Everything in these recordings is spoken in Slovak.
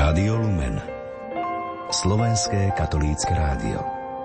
Rádio Lumen, slovenské katolícke rádio.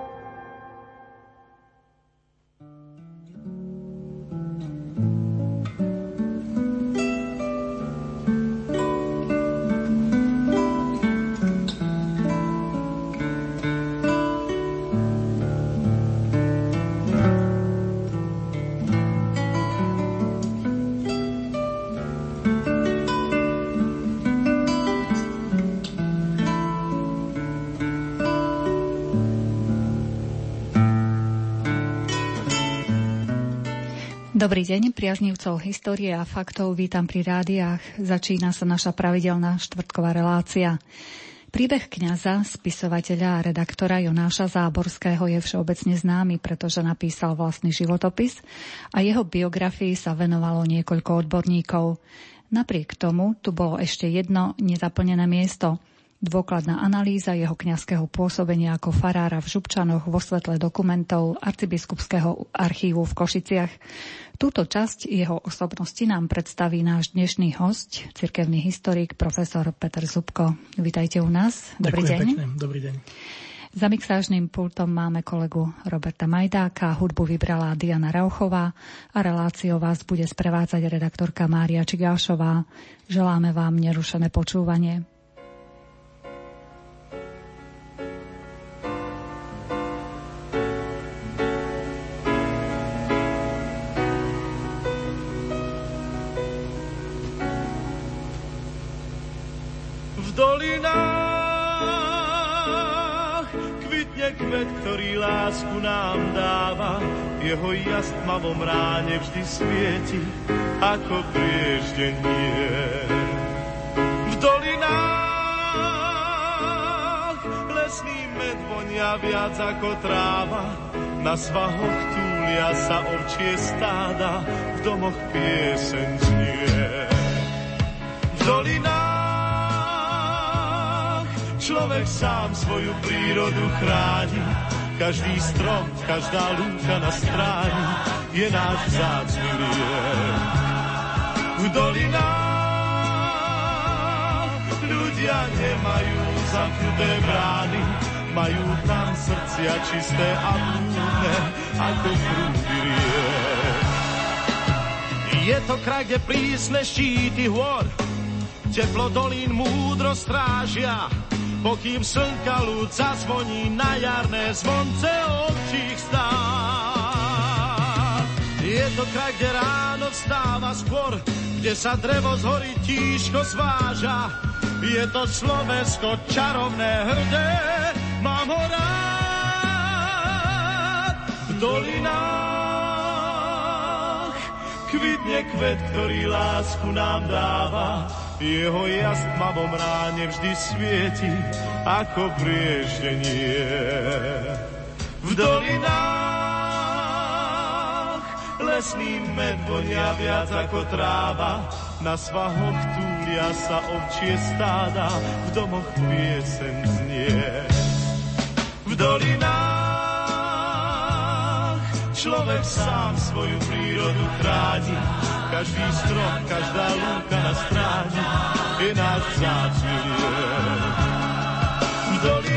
Dobrý deň, priaznivcov histórie a faktov, vítam pri rádiách. Začína sa naša pravidelná štvrtková relácia. Príbeh kňaza, spisovateľa a redaktora Jonáša Záborského je všeobecne známy, pretože napísal vlastný životopis a jeho biografii sa venovalo niekoľko odborníkov. Napriek tomu tu bolo ešte jedno nezaplnené miesto. Dôkladná analýza jeho kňazského pôsobenia ako farára v Župčanoch vo svetle dokumentov arcibiskupského archívu v Košiciach. Túto časť jeho osobnosti nám predstaví náš dnešný hosť, cirkevný historik, profesor Peter Zubko. Vítajte u nás. Dobrý deň. Pekne. Dobrý deň. Za mixážnym pultom máme kolegu Roberta Majdáka, hudbu vybrala Diana Rauchová a reláciou vás bude sprevádzať redaktorka Mária Čigášová. Želáme vám nerušené počúvanie. V dolinách kvitne kvet, ktorý lásku nám dáva. Jeho jas v tmavom ráne vždy svieti ako prieždenie. V dolinách lesný med vonia viac ako tráva. Na svahoch túlia sa ovčie stáda, v domoch pieseň znie. V dolinách človek sám svoju prírodu chráni. Každý strom, každá lúka na stráni je náš vzácny liek. V dolinách ľudia nemajú zamknuté brány, majú tam srdcia čisté a plné ako prúdy riek. Je to kraj, kde prísne štíty hôr teplo dolín múdro strážia, pokým slnka ľud zazvoní na jarné zvonce ovčích stád. Je to kraj, kde ráno vstáva skôr, kde sa drevo z hory tížko zváža. Je to Slovensko čarovné, hrdé, mám ho rád. V dolinách kvitne kvet, ktorý lásku nám dáva. Jeho jas v tmavom ráne vždy svieti ako prieždenie. V dolinách lesný med vonia viac ako tráva. Na svahoch túlia sa ovčie stáda, v domoch pieseň znie. V dolinách človek sám svoju prírodu chráni. Každý strom, každá lúka na stráni je náš vzácny liek. V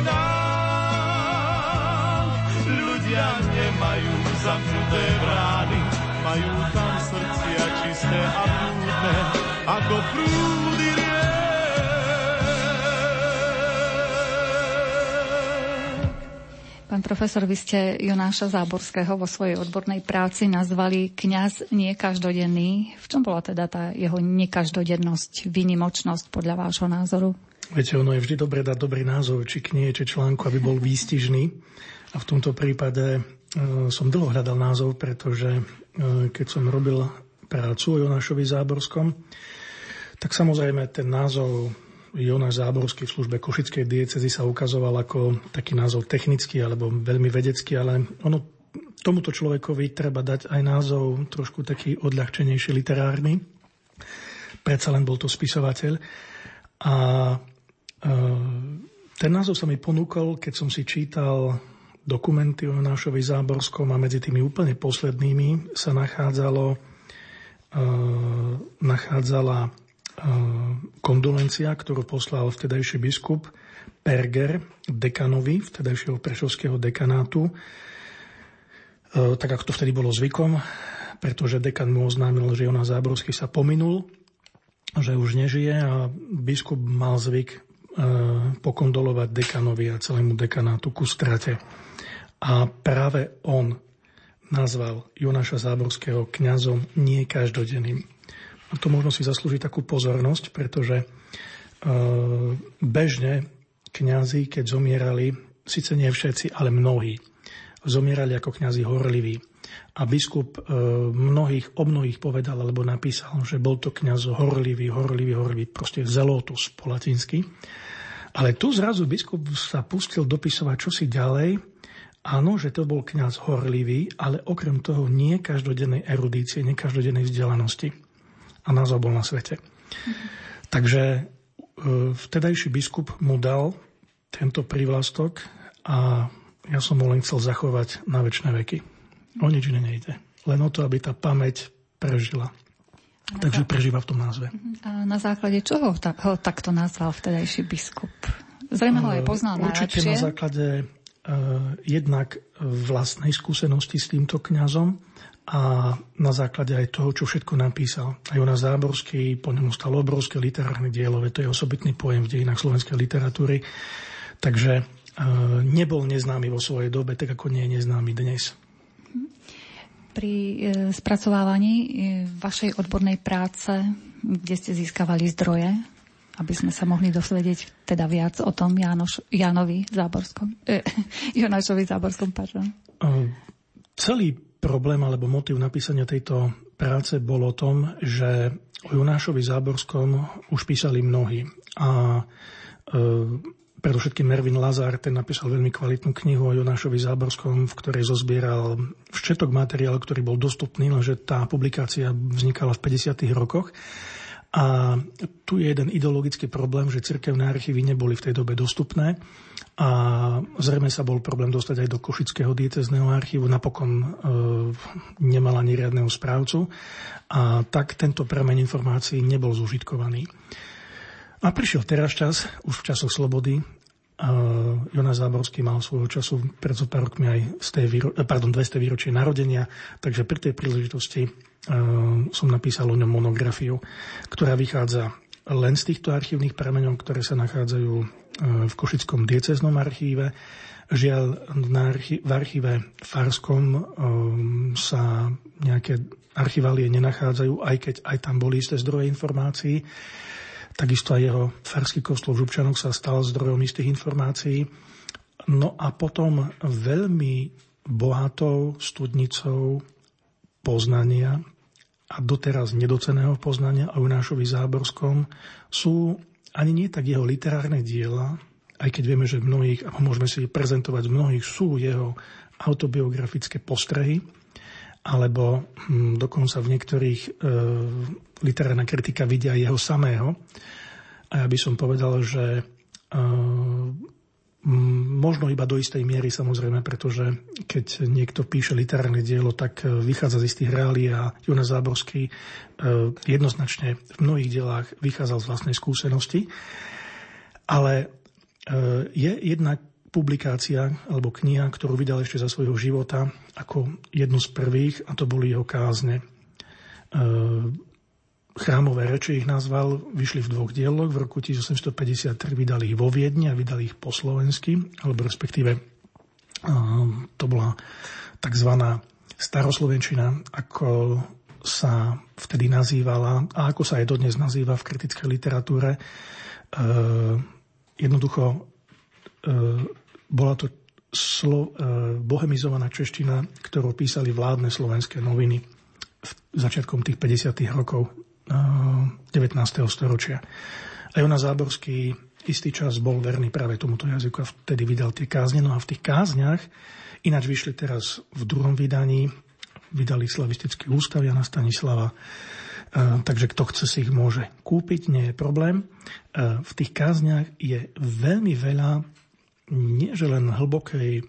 dolinách ľudia nemajú zamknuté brány, majú tam srdcia čisté a prúdne ako prúdy riek. Pán profesor, vy ste Jonáša Záborského vo svojej odbornej práci nazvali kňaz niekkaždodenný. V čom bola teda tá jeho nekkaždodennosť, výnimočnosť podľa vášho názoru? Viete, ono je vždy dobre dať dobrý názov, či knihe, či článku, aby bol výstižný. A v tomto prípade som dlho hľadal názov, pretože keď som robil prácu o Jonášovi Záborskom, tak samozrejme ten názov Jonáš Záborský v službe Košickej diecézy sa ukazoval ako taký názov technický alebo veľmi vedecký, ale tomuto človekovi treba dať aj názov trošku taký odľahčenejší, literárny. Predsa len bol to spisovateľ. A ten názov sa mi ponúkol, keď som si čítal dokumenty o Jonášovi Záborskom a medzi tými úplne poslednými sa nachádzala kondolencia, ktorú poslal vtedajší biskup Perger dekanovi vtedajšieho prešovského dekanátu, tak ako to vtedy bolo zvykom, pretože dekan mu oznámil, že Jonáš Záborský sa pominul, že už nežije a biskup mal zvyk pokondolovať dekanovi a celému dekanátu ku strate. A práve on nazval Jonáša Záborského kňazom nie každodenným. A to možno si zaslúži takú pozornosť, pretože bežne kňazi, keď zomierali, síce nie všetci, ale mnohí, zomierali ako kňazi horliví. A biskup o mnohých povedal, alebo napísal, že bol to kňaz horlivý, proste zelotus po latinsky. Ale tu zrazu biskup sa pustil dopisovať čosi ďalej. Áno, že to bol kňaz horlivý, ale okrem toho nie každodennej erudície, nie každodennej vzdelanosti. A názov bol na svete. Takže vtedajší biskup mu dal tento prívlastok a ja som mu len chcel zachovať na večné veky. O nič iné nejde. Len o to, aby tá pamäť prežila. Takže prežíva v tom názve. A na základe čoho ho takto nazval vtedajší biskup? Zrejme ho aj poznal najlepšie. Určite na základe jednak vlastnej skúsenosti s týmto kňazom a na základe aj toho, čo všetko napísal. A Jonáš Záborský, po ňom stalo obrovské literárne dielo, to je osobitný pojem v dejinách slovenskej literatúry. Takže nebol neznámy vo svojej dobe, tak ako nie je neznámy dnes. Pri spracovávaní vašej odbornej práce, kde ste získavali zdroje, aby sme sa mohli dosvedieť teda viac o tom Jonášovi Záborskom. Celý problém alebo motív napísania tejto práce bol o tom, že o Jonášovi Záborskom už písali mnohí. A predovšetkým Ervin Lazar, ten napísal veľmi kvalitnú knihu o Jonášovi Záborskom, v ktorej zozbieral všetok materiál, ktorý bol dostupný, lenže tá publikácia vznikala v 50. rokoch. A tu je jeden ideologický problém, že cirkevné archívy neboli v tej dobe dostupné a zrejme sa bol problém dostať aj do Košického diecézneho archívu, napokon nemal ani riadneho správcu a tak tento prameň informácií nebol zužitkovaný. A prišiel teraz čas, už v časoch slobody. Jonáš Záborský mal svojho času pred pár rokmi aj 200 výročie narodenia, takže pri tej príležitosti som napísal o ňom monografiu, ktorá vychádza len z týchto archívnych prameňov, ktoré sa nachádzajú v Košickom diecéznom archíve. Žiaľ, v archíve farskom sa nejaké archiválie nenachádzajú, aj keď aj tam boli isté zdroje informácií. Takisto aj jeho farský kostol v Župčanoch sa stal zdrojom istých informácií. No a potom veľmi bohatou studnicou poznania a doteraz nedoceného poznania o Jonášovi Záborskom sú ani nie tak jeho literárne diela, aj keď vieme, že mnohých, a môžeme si prezentovať z mnohých, sú jeho autobiografické postrehy, alebo dokonca v niektorých literárna kritika vidia jeho samého. A ja by som povedal, že možno iba do istej miery, samozrejme, pretože keď niekto píše literárne dielo, tak vychádza z istých reálií a Jonáš Záborský jednoznačne v mnohých dielách vychádzal z vlastnej skúsenosti. Ale je jedna publikácia alebo kniha, ktorú vydal ešte za svojho života ako jednu z prvých, a to boli jeho kázne. Chrámové reči ich nazval, vyšli v 2 dieloch. V roku 1853 vydali ich vo Viedni a vydali ich po slovensky, alebo respektíve to bola takzvaná staroslovenčina, ako sa vtedy nazývala a ako sa aj dodnes nazýva v kritickej literatúre. Jednoducho bola to bohemizovaná čeština, ktorú písali vládne slovenské noviny začiatkom tých 50. rokov 19. storočia. A Jonáš Záborský istý čas bol verný práve tomuto jazyku a vtedy vydal tie kázne. No a v tých kázniach, ináč vyšli teraz v 2. vydaní, vydali Slavistický ústav Jana Stanislava, takže kto chce si ich môže kúpiť, nie je problém. V tých kázniach je veľmi veľa nie že len hlbokej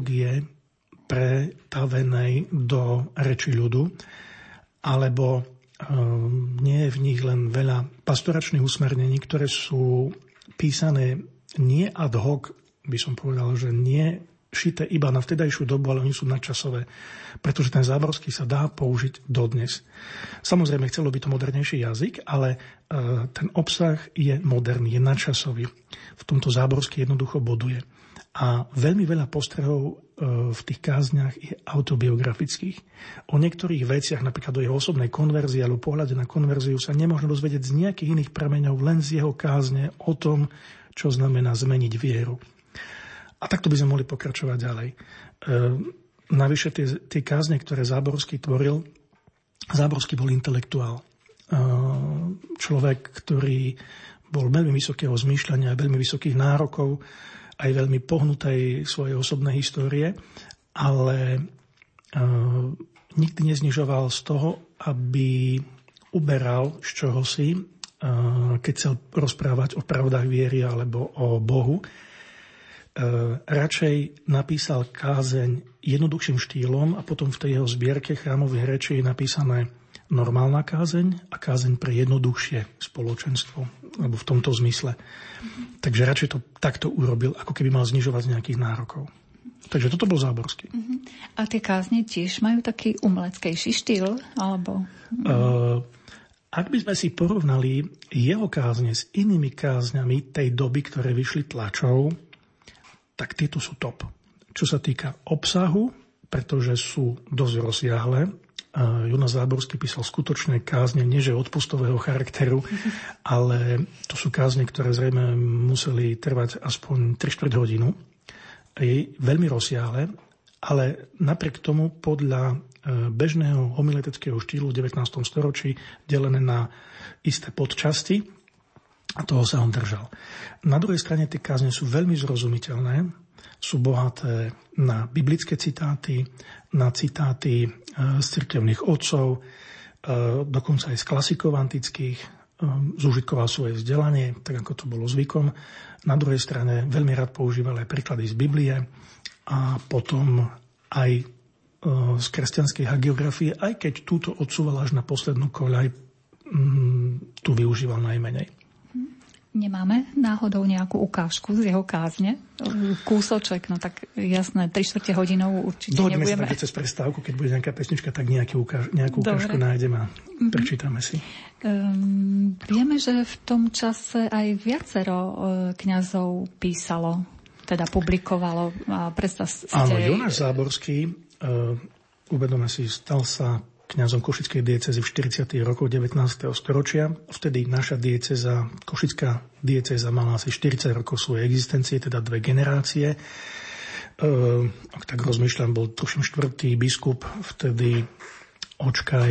teológie pretavenej do reči ľudu, alebo nie je v nich len veľa pastoračných usmernení, ktoré sú písané nie ad hoc, by som povedal, že nie šité iba na vtedajšiu dobu, ale oni sú nadčasové, pretože ten Záborský sa dá použiť dodnes. Samozrejme, chcelo by to modernejší jazyk, ale ten obsah je moderný, je nadčasový. V tomto Záborský jednoducho boduje. A veľmi veľa postrehov v tých kázniach je autobiografických. O niektorých veciach, napríklad o jeho osobnej konverzii alebo pohľade na konverziu, sa nemôžno dozvedieť z nejakých iných prameňov, len z jeho kázne o tom, čo znamená zmeniť vieru. A takto by sme mohli pokračovať ďalej. Navyše tie kázne, ktoré Záborský tvoril, Záborský bol intelektuál. Človek, ktorý bol veľmi vysokého zmýšľania, veľmi vysokých nárokov, aj veľmi pohnutej svojej osobnej histórie, ale nikdy neznižoval z toho, aby uberal z čohosi, keď chcel rozprávať o pravdách viery alebo o Bohu. Radšej napísal kázeň jednoduchším štýlom a potom v tej jeho zbierke chrámových rečí je napísané normálna kázeň a kázeň pre jednoduchšie spoločenstvo, alebo v tomto zmysle. Takže radšej to takto urobil, ako keby mal znižovať z nejakých nárokov. Takže toto bol Záborský. A tie kázne tiež majú taký umeleckejší štýl? Alebo... Ak by sme si porovnali jeho kázne s inými kázňami tej doby, ktoré vyšli tlačou, tak tieto sú top. Čo sa týka obsahu, pretože sú dosť rozsiahle, Jonas Záborský písal skutočné kázne, nie že odpustového charakteru, ale to sú kázne, ktoré zrejme museli trvať aspoň 3/4 hodinu. Je veľmi rozsiahle, ale napriek tomu podľa bežného homileteckého štýlu v 19. storočí delené na isté podčasti a toho sa on držal. Na druhej strane tie kázne sú veľmi zrozumiteľné, sú bohaté na biblické citáty, na citáty z cirkevných otcov, dokonca aj z klasikov antických, zúžitkoval svoje vzdelanie, tak ako to bolo zvykom. Na druhej strane veľmi rád používal aj príklady z Biblie a potom aj z kresťanskej hagiografie, aj keď túto odsúval až na poslednú koľaj, tu využíval najmenej. Nemáme náhodou nejakú ukážku z jeho kázne? Kúsoček, no tak jasné, 3/4 hodinovú určite Dohodíme nebudeme. sa cez prestávku, keď bude nejaká pesnička, tak nejakú ukážku nájdeme a prečítame si. Vieme, že v tom čase aj viacero kňazov písalo, teda publikovalo. Áno, Jonáš Záborský, uvedome si, stal sa kňazom Košickej diecézy v 40. rokoch 19. storočia. Vtedy naša diecéza, Košická diecéza mala asi 40 rokov svojej existencie, teda 2 generácie. Ak tak rozmýšľam, bol tuším 4. biskup, vtedy Očkaj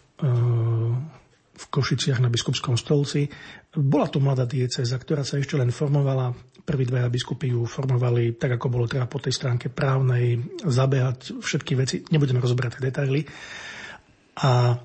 v Košiciach na biskupskom stolci. Bola to mladá diecéza, ktorá sa ešte len formovala. Prví 2 biskupy ju formovali tak, ako bolo treba po tej stránke právnej, zabehať všetky veci. Nebudeme rozoberať tie detaily. A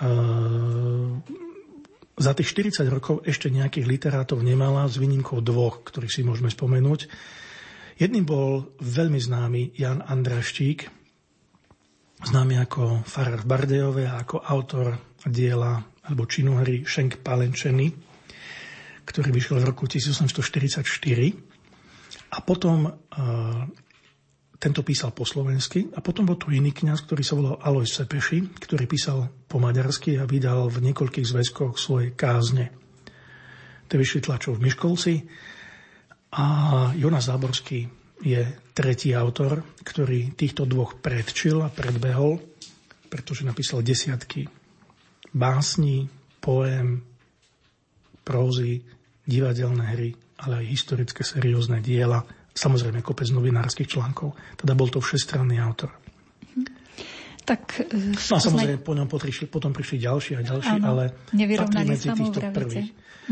za tých 40 rokov ešte nejakých literátov nemala, s výnimkou 2, ktorých si môžeme spomenúť. Jedným bol veľmi známy Jan Andraštík, známy ako farár v Bardejove a ako autor diela alebo činohry Šenk Palenčeny, ktorý vyšiel v roku 1844. A potom tento písal po slovensky a potom bol tu iný kňaz, ktorý sa volal Alojz Sepeši, ktorý písal po maďarsky a vydal v niekoľkých zväzkoch svoje kázne. Tie vyšli tlačov v Miškolci a Jonas Záborský je tretí autor, ktorý týchto 2 predčil a predbehol, pretože napísal desiatky básní, poém, prózy, divadelné hry, ale aj historické seriózne diela, samozrejme kopec novinárskych článkov. Teda bol to všestranný autor. Tak, no a samozrejme potom prišli ďalší a ďalší, áno, ale patrí medzi týchto prvých.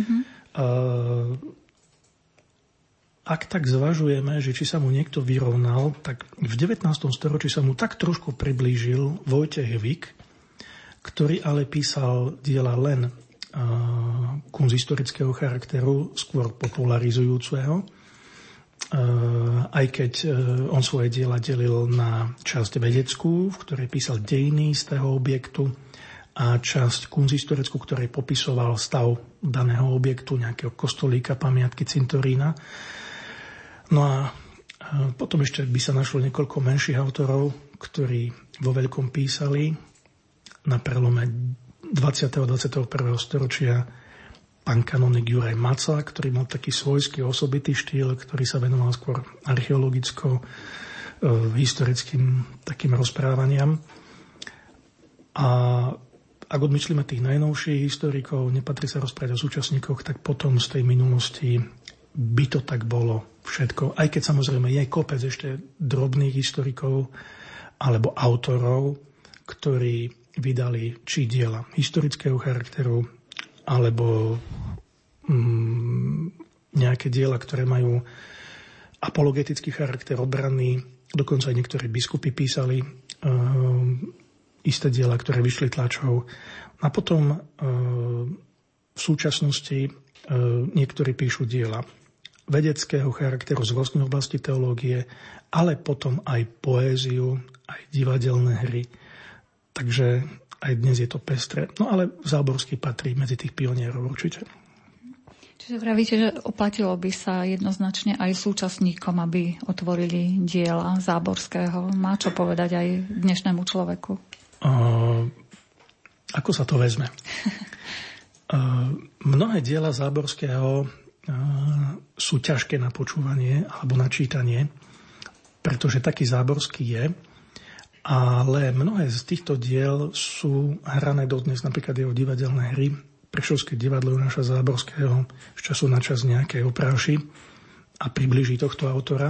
Ak tak zvažujeme, že či sa mu niekto vyrovnal, tak v 19. storočí sa mu tak trošku priblížil Vojtech Vik, ktorý ale písal diela len kunsthistorického charakteru, skôr popularizujúceho. Aj keď on svoje diela delil na časť vedeckú, v ktorej písal dejiny z toho objektu, a časť kunsthistorickú, ktorej popisoval stav daného objektu, nejakého kostolíka, pamiatky, cintorína. No a potom ešte by sa našlo niekoľko menších autorov, ktorí vo veľkom písali na prelome 20. a 21. storočia. Pán kanonik Juraj Maca, ktorý mal taký svojský osobitý štýl, ktorý sa venoval skôr archeologicko-historickým takým rozprávaniam. A ak odmyslíme tých najnovších historikov, nepatrí sa rozprávať o súčasníkoch, tak potom z tej minulosti by to tak bolo všetko. Aj keď samozrejme je kopec ešte drobných historikov alebo autorov, ktorí vydali či diela historického charakteru, alebo nejaké diela, ktoré majú apologetický charakter, obranný. Dokonca aj niektorí biskupy písali isté diela, ktoré vyšli tlačou. A potom v súčasnosti niektorí píšu diela vedeckého charakteru z rôznych oblastí teológie, ale potom aj poéziu, aj divadelné hry. Takže aj dnes je to pestré. No ale Záborský patrí medzi tých pionierov určite. Čiže vravíte, že oplatilo by sa jednoznačne aj súčasníkom, aby otvorili diela Záborského. Má čo povedať aj dnešnému človeku? Ako sa to vezme? Mnohé diela Záborského sú ťažké na počúvanie alebo na čítanie, pretože taký Záborský je. Ale mnohé z týchto diel sú hrané dodnes, napríklad jeho divadelné hry. Prešovské divadlo Jonáša Záborského z času na čas nejaké opráši a priblíži tohto autora.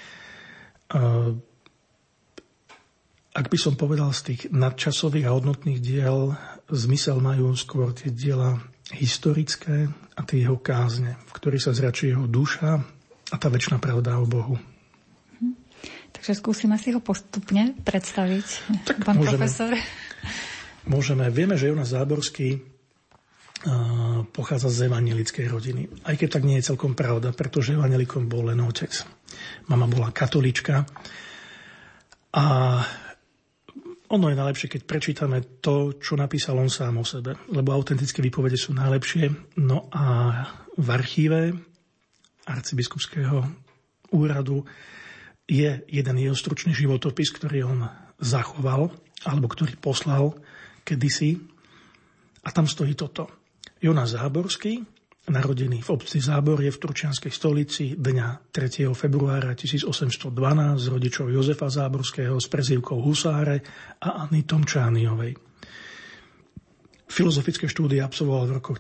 Ak by som povedal z tých nadčasových a hodnotných diel, zmysel majú skôr tie diela historické a tie jeho kázne, v ktorých sa zračí jeho duša a tá večná pravda o Bohu. Takže skúsime si ho postupne predstaviť, tak pán profesor. Môžeme. Vieme, že Jonáš Záborský pochádza z evanjelickej rodiny. Aj keď tak nie je celkom pravda, pretože evanjelikom bol len otec. Mama bola katolíčka. A ono je najlepšie, keď prečítame to, čo napísal on sám o sebe. Lebo autentické výpovede sú najlepšie. No a v archíve arcibiskupského úradu je jeden jeho stručný životopis, ktorý on zachoval, alebo ktorý poslal kedysi. A tam stojí toto. Jonáš Záborský, narodený v obci Záborie v Turčianskej stolici dňa 3. februára 1812 z rodičov Jozefa Záborského s prezývkou Husáre a Anny Tomčániovej. Filozofické štúdie absolvoval v rokoch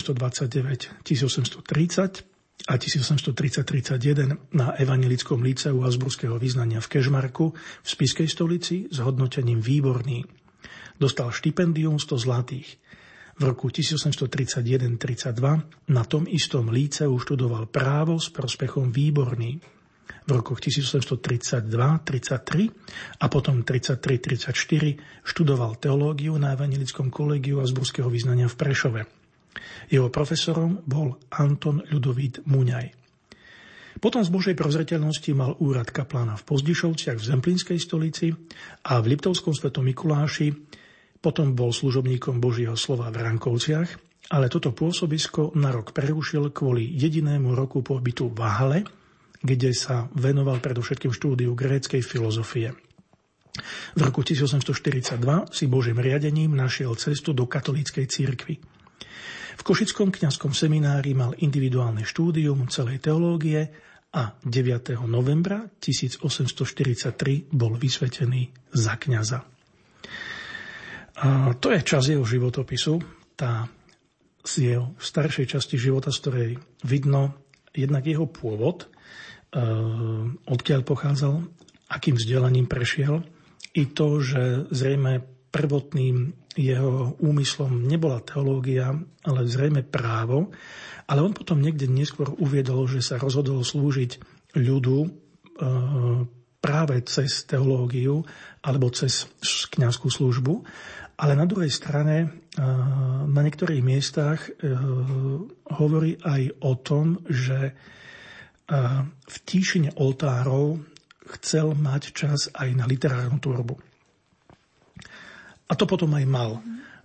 1829-1830 a 1830-31 na Evanjelickom líceu Habsburského vyznania v Kežmarku v Spišskej stolici s hodnotením výborný. Dostal štipendium 100 zlatých. V roku 1831-32 na tom istom líceu študoval právo s prospechom výborný. V rokoch 1832-33 a potom 33-34 študoval teológiu na Evanjelickom kolegiu Habsburského vyznania v Prešove. Jeho profesorom bol Anton Ľudovít Muňaj. Potom z Božej prozreteľnosti mal úrad kaplána v Pozdišovciach v Zemplínskej stolici a v Liptovskom Svetom Mikuláši. Potom bol služobníkom Božieho slova v Rankovciach, ale toto pôsobisko na rok prerušil kvôli jedinému roku pobytu v Vahale, kde sa venoval predovšetkým štúdiu gréckej filozofie. V roku 1842 si Božím riadením našiel cestu do katolíckej cirkvi. V Košickom kňazskom seminári mal individuálne štúdium celej teológie a 9. novembra 1843 bol vysvetený za kňaza. A to je čas jeho životopisu, tá z jeho staršej časti života, z ktorej vidno jednak jeho pôvod, odkiaľ pochádzal, akým vzdelaním prešiel, i to, že zrejme prvotným jeho úmyslom nebola teológia, ale zrejme právo, ale on potom niekde neskôr uviedol, že sa rozhodol slúžiť ľudu práve cez teológiu alebo cez kňazskú službu. Ale na druhej strane na niektorých miestach hovorí aj o tom, že v tíšine oltárov chcel mať čas aj na literárnu tvorbu. A to potom aj mal.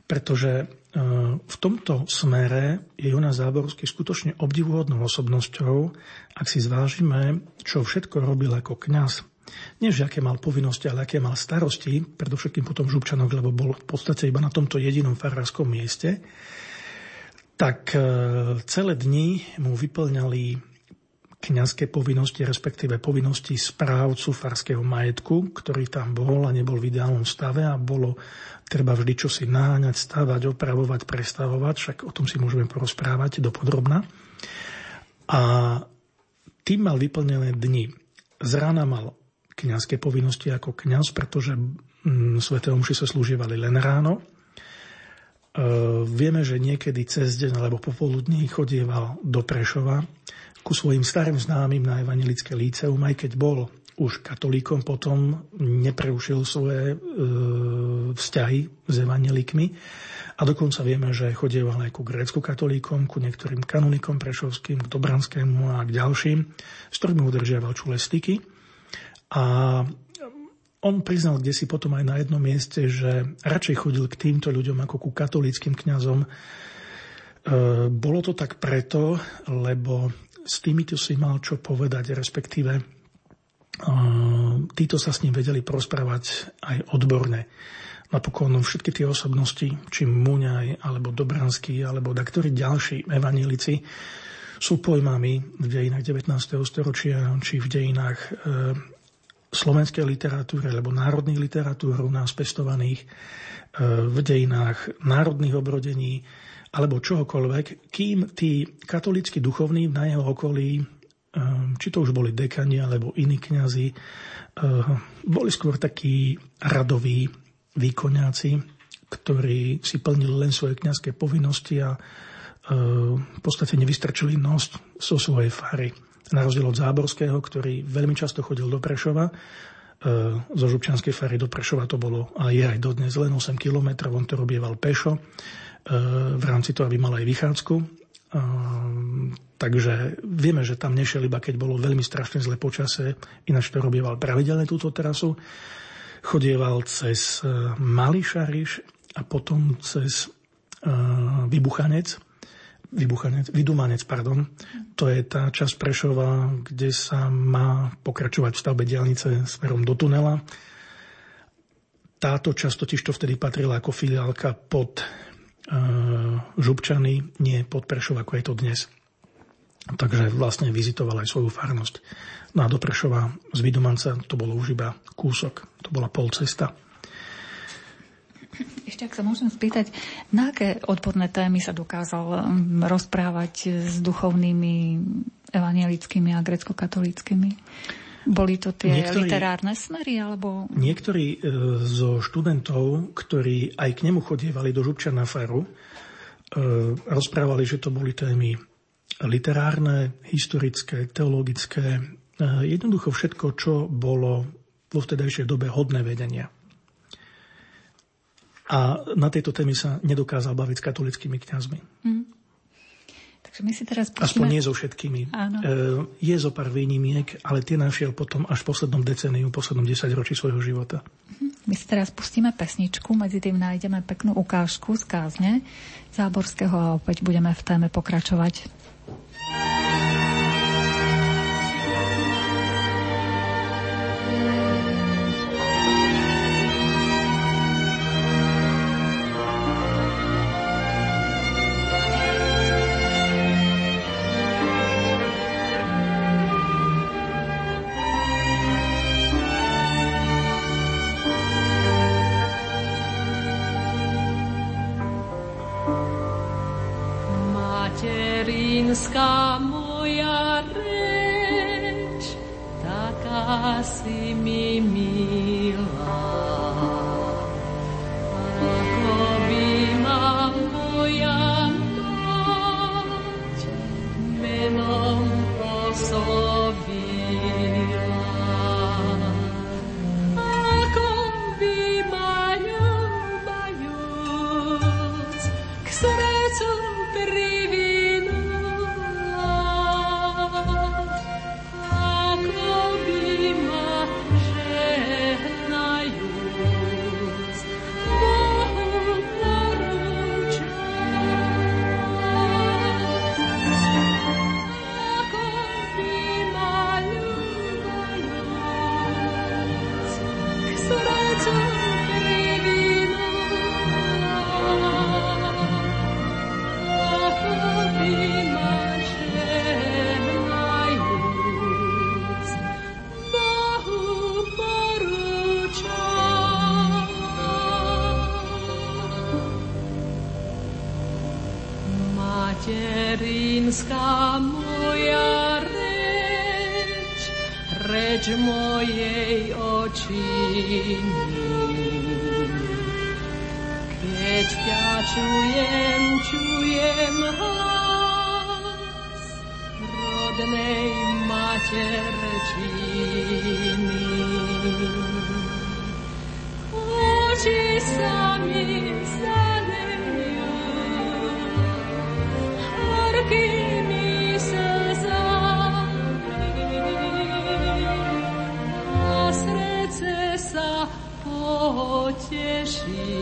pretože v tomto smere je Jonáš Záborský skutočne obdivuhodnou osobnosťou, ak si zvážime, čo všetko robil ako kňaz. Nie, že aké mal povinnosti, ale aké mal starosti, predovšetkým potom v Župčanoch, lebo bol v podstate iba na tomto jedinom farárskom mieste, tak celé dni mu vyplňali kňazské povinnosti, respektíve povinnosti správcu farského majetku, ktorý tam bol a nebol v ideálnom stave a bolo treba vždy čosi naháňať, stavať, opravovať, prestavovať, však o tom si môžeme porozprávať dopodrobna. A tým mal vyplnené dni. Z rána mal kňazské povinnosti ako kňaz, pretože sväté omše sa slúžievali len ráno. Vieme, že niekedy cez deň alebo popoludní chodieval do Prešova ku svojim starým známym na Evanjelické líceum, aj keď bol už katolíkom, potom neprerušil svoje vzťahy s evanjelikmi. A dokonca vieme, že chodieval aj ku grécko-katolíkom, ku niektorým kanonikom prešovským, k Dobranskému a k ďalším, s ktorými udržiaval čulé styky. A on priznal kdesi potom aj na jednom mieste, že radšej chodil k týmto ľuďom ako ku katolíckym kňazom. Bolo to tak preto, lebo s týmito si mal čo povedať, respektíve títo sa s ním vedeli porozprávať aj odborne. Napokon všetky tie osobnosti, či Muňaj, alebo Dobranský, alebo daktori ďalší evanjelici, sú pojmami v dejinách 19. storočia, či v dejinách slovenskej literatúry, alebo národných literatúr u nás pestovaných, v dejinách národných obrodení, alebo čohokoľvek, kým tí katolícky duchovní na jeho okolí, či to už boli dekani alebo iní kňazi, boli skôr takí radoví výkoniaci, ktorí si plnili len svoje kňazské povinnosti a v podstate nevystrčili nos zo svojej fary. Na rozdiel od Záborského, ktorý veľmi často chodil do Prešova, zo Župčanskej fary do Prešova to bolo a je aj dodnes len 8 kilometrov, on to robieval pešo, v rámci toho, aby mal aj vychádzku. Takže vieme, že tam nešiel iba keď bolo veľmi strašne zlé počasie, ináč to robieval pravidelne túto terasu. Chodieval cez Malý Šariš a potom cez Vidumanec. To je tá časť Prešova, kde sa má pokračovať v stavbe diaľnice smerom do tunela. Táto časť totižto vtedy patrila ako filiálka pod Župčany, nie pod Prešov, ako je to dnes. Takže vlastne vizitoval aj svoju farnosť. No a do Prešova z Vidumanca to bolo už iba kúsok, to bola pol cesta. Ešte ak sa môžem spýtať, na aké odborné témy sa dokázal rozprávať s duchovnými evanjelickými a grécko-katolíckymi? Boli to tie literárne smery? Alebo... Niektorí zo študentov, ktorí aj k nemu chodievali do Župčan na faru, rozprávali, že to boli témy literárne, historické, teologické, jednoducho všetko, čo bolo vo vtedajšej dobe hodné vedenia. A na tejto témy sa nedokázal baviť s katolíckymi kňazmi. Takže my si teraz pustíme... Aspoň nie so všetkými. Je zo pár výnimiek, ale tie našiel potom až v poslednom decéniu, poslednom 10 ročí svojho života. My si teraz pustíme pesničku, medzi tým nájdeme peknú ukážku z kázne Záborského a opäť budeme v téme pokračovať. Materinská moja reč, taká si mi milá. Ako by ma moja mať menom oslovila. Ako by ma ľúbajúc k srdcu Materinská moja reč mojej očiny. Keď ťa čujem hlas rodnej materčiny. Oči sa mi zalemňujú, horkými slzami a srdce sa poteší,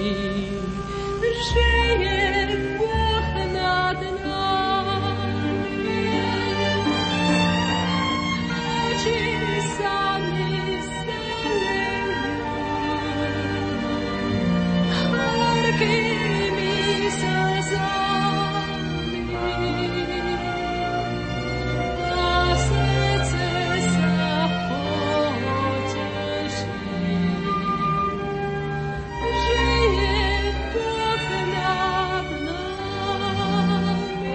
že je Boh nad nami. Oči sa mi zalejú horkými slzami a srdce sa poteší, že je Boh nad nami.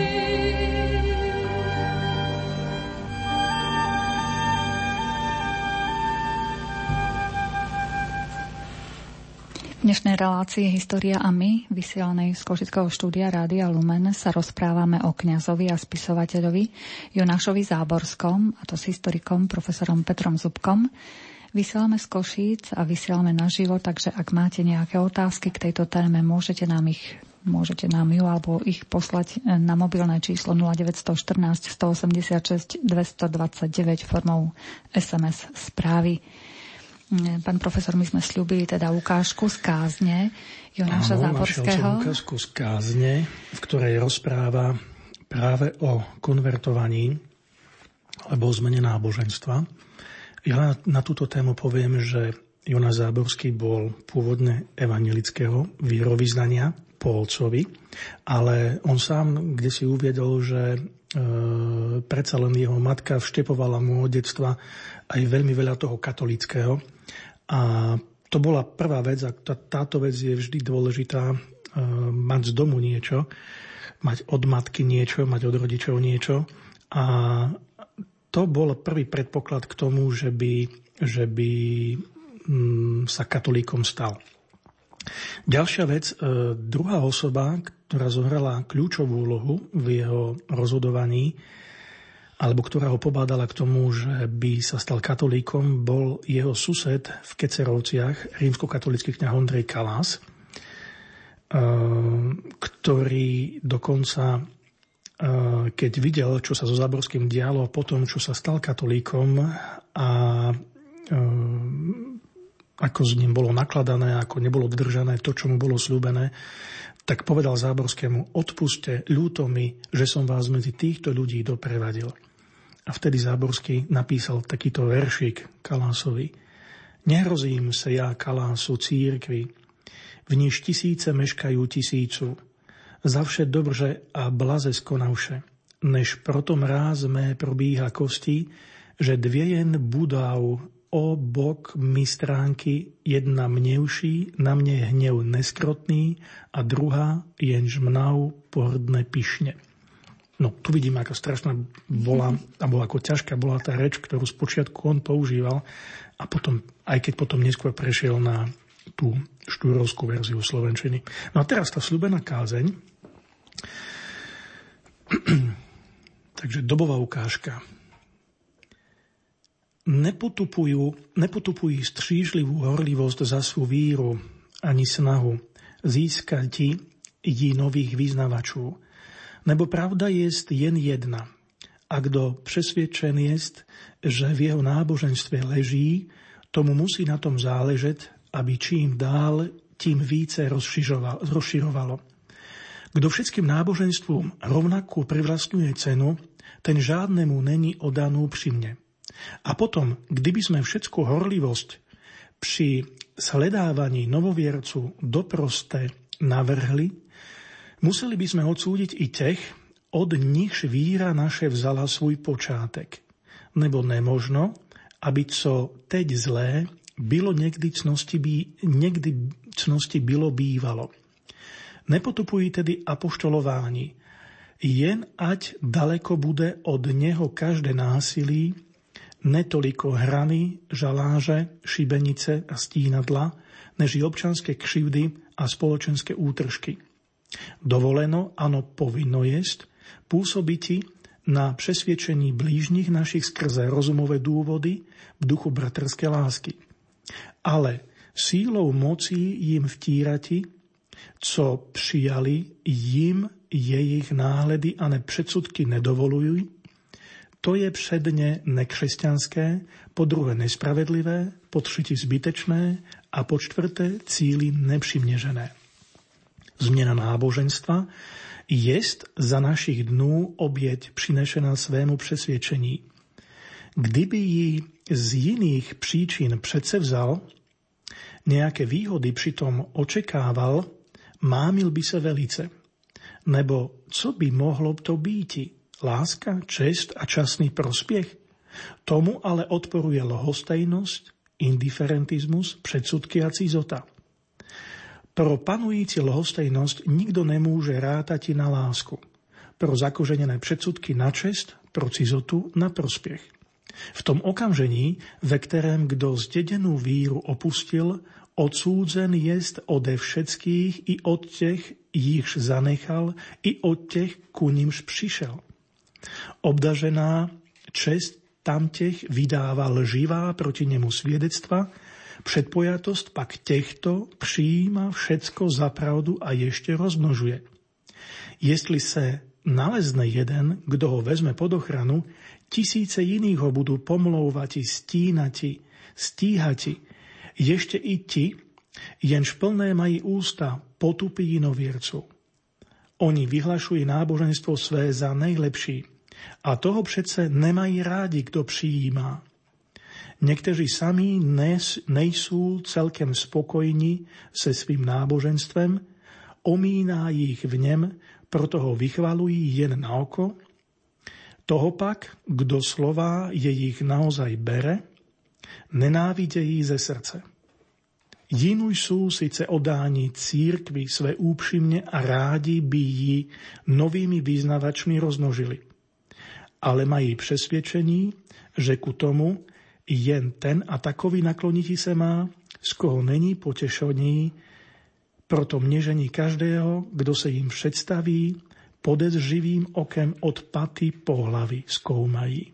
V dnešnej relácii História a my, vysielanej z Košického štúdia Rádia Lumen, sa rozprávame o kňazovi a spisovateľovi Jonášovi Záborskom, a to s historikom profesorom Petrom Zubkom. Vysielame z Košíc a vysielame naživo, takže ak máte nejaké otázky k tejto téme, môžete nám ju alebo ich poslať na mobilné číslo 0914 186 229 formou SMS správy. Pán profesor, my sme sľúbili teda ukážku z kázne Jonáša Záborského. Áno, ukážku z kázne, v ktorej rozpráva práve o konvertovaní alebo o zmene náboženstva. Ja na túto tému poviem, že Jonáš Záborský bol pôvodne evanjelického vierovyznania po otcovi, ale on sám kdesi uviedol, že predsa len jeho matka vštepovala mu od detstva aj veľmi veľa toho katolíckeho. A to bola prvá vec, a táto vec je vždy dôležitá, mať z domu niečo, mať od matky niečo, mať od rodičov niečo. A to bol prvý predpoklad k tomu, že by sa katolíkom stal. Ďalšia vec, druhá osoba, ktorá zohrala kľúčovú úlohu v jeho rozhodovaní, alebo ktorá ho pobádala k tomu, že by sa stal katolíkom, bol jeho sused v Kecerovciach, rímskokatolícky kňaz Ondrej Kalás, ktorý dokonca, keď videl, čo sa so Záborským dialo po tom, čo sa stal katolíkom a ako s ním bolo nakladané, ako nebolo dodržané to, čo mu bolo sľúbené, tak povedal Záborskému: odpuste, ľúto mi, že som vás medzi týchto ľudí doprevadil. A vtedy Záborský napísal takýto veršik Kalásovi: nehrozím sa ja Kalásu církvi, v níž tisíce meškajú tisícu, zavše dobrze a blaze skonavše, než proto mráz mé probíha kosti, že dvě jen budou o bok mi stránky, jedna mnevší, na mne hnev neskrotný a druhá jenž mnou pohrdne pyšne. No, tu vidíme, ako strašná bola, alebo ako ťažká bola tá reč, ktorú spočiatku on používal, a potom, aj keď potom neskôr prešiel na tú štúrovskú verziu slovenčiny. No a teraz tá sľúbená kázeň. Takže dobová ukážka. Nepotupuj střížlivú horlivosť za svú víru ani snahu získať ti nových vyznavačů. Nebo pravda jest jen jedna. A kdo přesvědčen jest, že v jeho náboženstve leží, tomu musí na tom záležet, aby čím dál, tím více rozširovalo. Kdo všetkým náboženstvům rovnakú privlastňuje cenu, ten žádnemu není odanú úprimne. A potom, kdyby sme všetku horlivosť pri sledávaní novoviercu doproste navrhli, museli by sme odsúdiť i těch, od nichž víra naše vzala svůj počátek. Nebo nemožno, aby co teď zlé bylo niekdy cnosti bylo bývalo. Nepotupují tedy apoštolování, jen ať daleko bude od neho každé násilí, netoliko hrany, žaláže, šibenice a stínadla, než i občanské křivdy a spoločenské útržky. Dovoleno, ano povinno jest, pôsobiti na přesviečení blížnych našich skrze rozumové dôvody v duchu bratrské lásky. Ale sílou moci jim vtírati, co přijali, jim jejich náhledy a předsudky nedovolujú, to je předne nekřesťanské, po druhé nespravedlivé, po třetí zbytečné a po čtvrté cíli nepřiměřené. Změna náboženstva jest za našich dnů oběť přinešená svému přesvědčení. Kdyby ji z jiných příčin předsevzal, nejaké výhody přitom očekával, mámil by se velice. Nebo co by mohlo to býti? Láska, čest a časný prospěch? Tomu ale odporuje lhostejnosť, indiferentizmus, predsudky a cizota. Pro panující lhostejnosť nikto nemôže rátať na lásku. Pro zakoženené predsudky na čest, pro cizotu na prospech. V tom okamžení, ve kterém kdo zdedenú víru opustil, odsúdzen jest ode všetkých i od těch, jichž zanechal, i od těch, ku nimž přišel. Obdažená čest tamtech vydává lživá proti nemu svedectva, předpojatost pak těchto přijíma všecko za pravdu a ještě rozmnožuje. Jestli se nalezne jeden, kdo ho vezme pod ochranu, tisíce iných ho budú pomlouvati, stínati, stíhati, ešte i ti, jenž plné mají ústa, potupí inoviercu. Oni vyhlašujú náboženstvo své za najlepší a toho přece nemají rádi, kto přijímá. Niekteří sami nejsú celkem spokojní se svým náboženstvem, omíná ich v nem, proto ho vychvalují jen na oko. Toho pak, kdo slová jejich naozaj bere, nenávidejí ze srdce. Jinuž sú síce odáni církvi své úprimne a rádi by ji novými vyznavačmi rozmnožili. Ale mají přesvědčení, že ku tomu jen ten a takový nakloniti se má, z koho není potešení, proto mnežení každého, kdo se jim představí, podec živým okem od paty po hlavy zkoumají.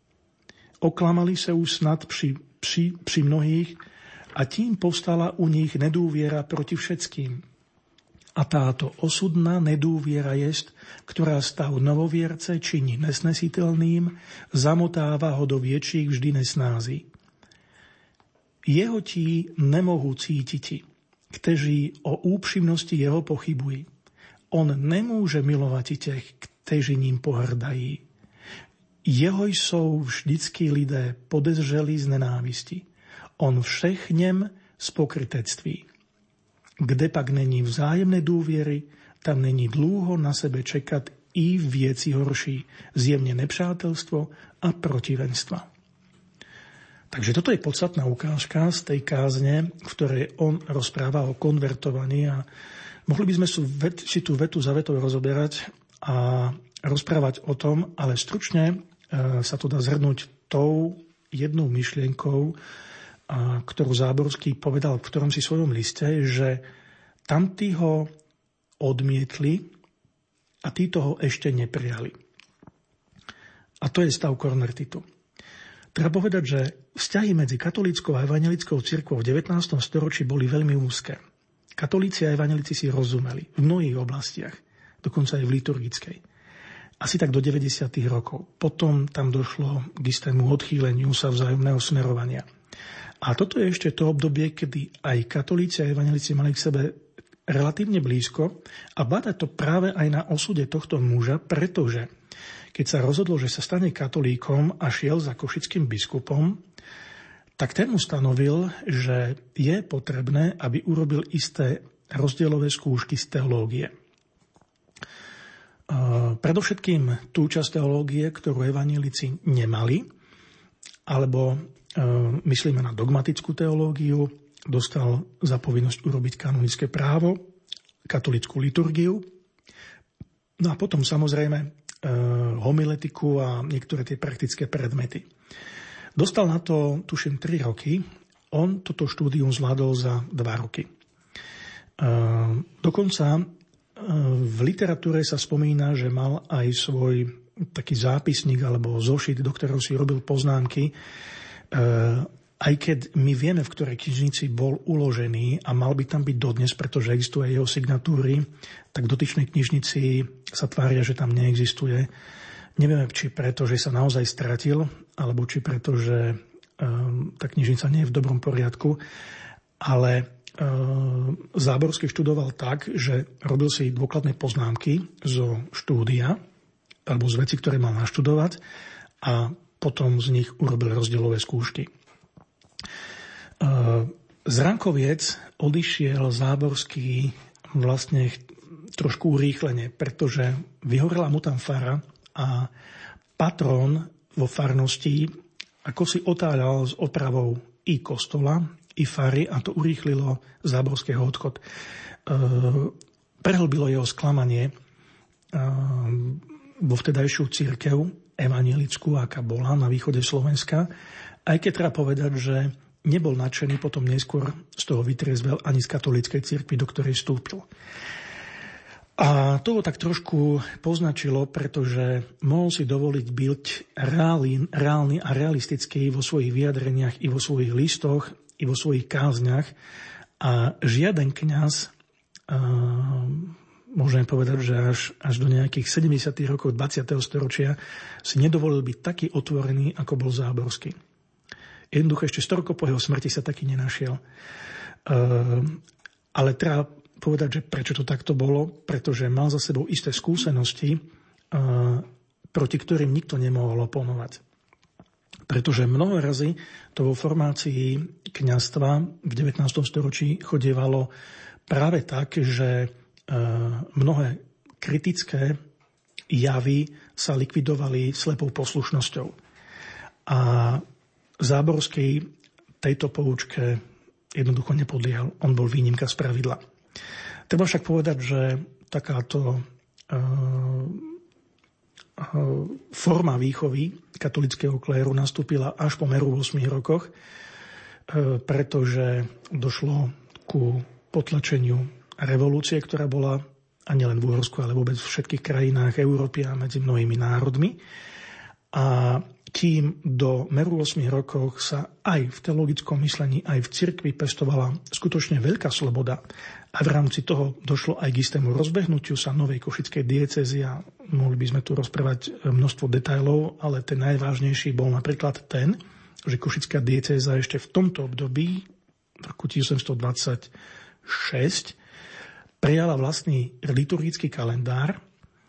Oklamali se už snad při mnohých a tím povstala u nich nedôviera proti všetkým. A táto osudná nedôviera jest, ktorá stav novovierce činí nesnesiteľným, zamotáva ho do viečích vždy nesnází. Jeho tí nemohú cítiti, kteří o úprimnosti jeho pochybují. On nemôže milovať těch, kteří ním pohrdají. Jeho jsou vždycky lidé podezřelí z nenávisti. On všechněm z pokrytectví. Kde pak není vzájemné dôviery, tam není dlúho na sebe čekat i vieci horší, zjemne nepřátelstvo a protivenstva. Takže toto je podstatná ukážka z tej kázne, v ktorej on rozpráva o konvertovaní a mohli by sme si tú vetu za vetou rozoberať a rozprávať o tom, ale stručne sa to dá zhrnúť tou jednou myšlienkou, ktorú Záborský povedal v ktorom si svojom liste, že tamtí ho odmietli a títo ho ešte neprijali. A to je stav konvertitu. Treba povedať, že vzťahy medzi katolíckou a evanjelickou cirkvou v 19. storočí boli veľmi úzke. Katolíci a evanjelici si rozumeli v mnohých oblastiach, dokonca aj v liturgickej. Asi tak do 90. rokov. Potom tam došlo k istému odchýleniu sa vzájomného smerovania. A toto je ešte to obdobie, kedy aj katolíci a evanjelici mali k sebe relatívne blízko a badať to práve aj na osude tohto muža, pretože keď sa rozhodol, že sa stane katolíkom a šiel za košickým biskupom, tak ten mu stanovil, že je potrebné, aby urobil isté rozdielové skúšky z teológie. Predovšetkým tú časť teológie, ktorú evanjelici nemali, alebo myslíme na dogmatickú teológiu, dostal za povinnosť urobiť kanonické právo, katolickú liturgiu. No a potom samozrejme homiletiku a niektoré tie praktické predmety. Dostal na to, tuším, 3 roky. On toto štúdium zvládol za 2 roky. Dokonca v literatúre sa spomína, že mal aj svoj taký zápisník alebo zošit, do ktorého si robil poznámky. Aj keď my vieme, v ktorej knižnici bol uložený a mal by tam byť dodnes, pretože existuje jeho signatúry, tak v dotyčnej knižnici sa tvária, že tam neexistuje. Nevieme, či preto, že sa naozaj stratil, alebo či preto, že tá knižnica nie je v dobrom poriadku. Ale Záborský študoval tak, že robil si dôkladné poznámky zo štúdia, alebo z vecí, ktoré mal naštudovať, a potom z nich urobil rozdielové skúšky. Z Rankoviec odišiel Záborský vlastne trošku urýchlene, pretože vyhorela mu tam fara a patrón vo farnosti ako si otáľal s opravou i kostola, i fary, a to urýchlilo Záborského odchod. Prehlbilo jeho sklamanie vo vtedajšiu cirkev evanjelickú, aká bola na východe Slovenska, aj keď treba povedať, že nebol nadšený potom neskôr z toho vytriezvel ani z katolíckej cirkvi, do ktorej vstúpil. A to ho tak trošku poznačilo, pretože mohol si dovoliť byť reálny a realistický vo svojich vyjadreniach i vo svojich listoch, i vo svojich kázniach. A žiaden kňaz, môžeme povedať, že až do nejakých 70. rokov 20. storočia si nedovolil byť taký otvorený, ako bol Záborský. Jednoducho ešte 100 rokov po jeho smrti sa taký nenašiel. Ale treba povedať, že prečo to takto bolo, pretože mal za sebou isté skúsenosti, proti ktorým nikto nemohol oponovať. Pretože mnoho razy to vo formácii kňazstva v 19. storočí chodievalo práve tak, že mnohé kritické javy sa likvidovali slepou poslušnosťou. A Záborský tejto poučke jednoducho nepodliehal. On bol výnimka z pravidla. Treba však povedať, že takáto forma výchovy katolického kléru nastúpila až po meru 8 rokoch, pretože došlo ku potlačeniu revolúcie, ktorá bola a nielen v Uhorsku, ale vôbec v všetkých krajinách Európy a medzi mnohými národmi. A kým do meru 8 rokov sa aj v teologickom myslení, aj v cirkvi pestovala skutočne veľká sloboda a v rámci toho došlo aj k istému rozbehnutiu sa novej košickej diecézy a mohli by sme tu rozprávať množstvo detailov, ale ten najvážnejší bol napríklad ten, že košická diecéza ešte v tomto období, v roku 1826, prijala vlastný liturgický kalendár,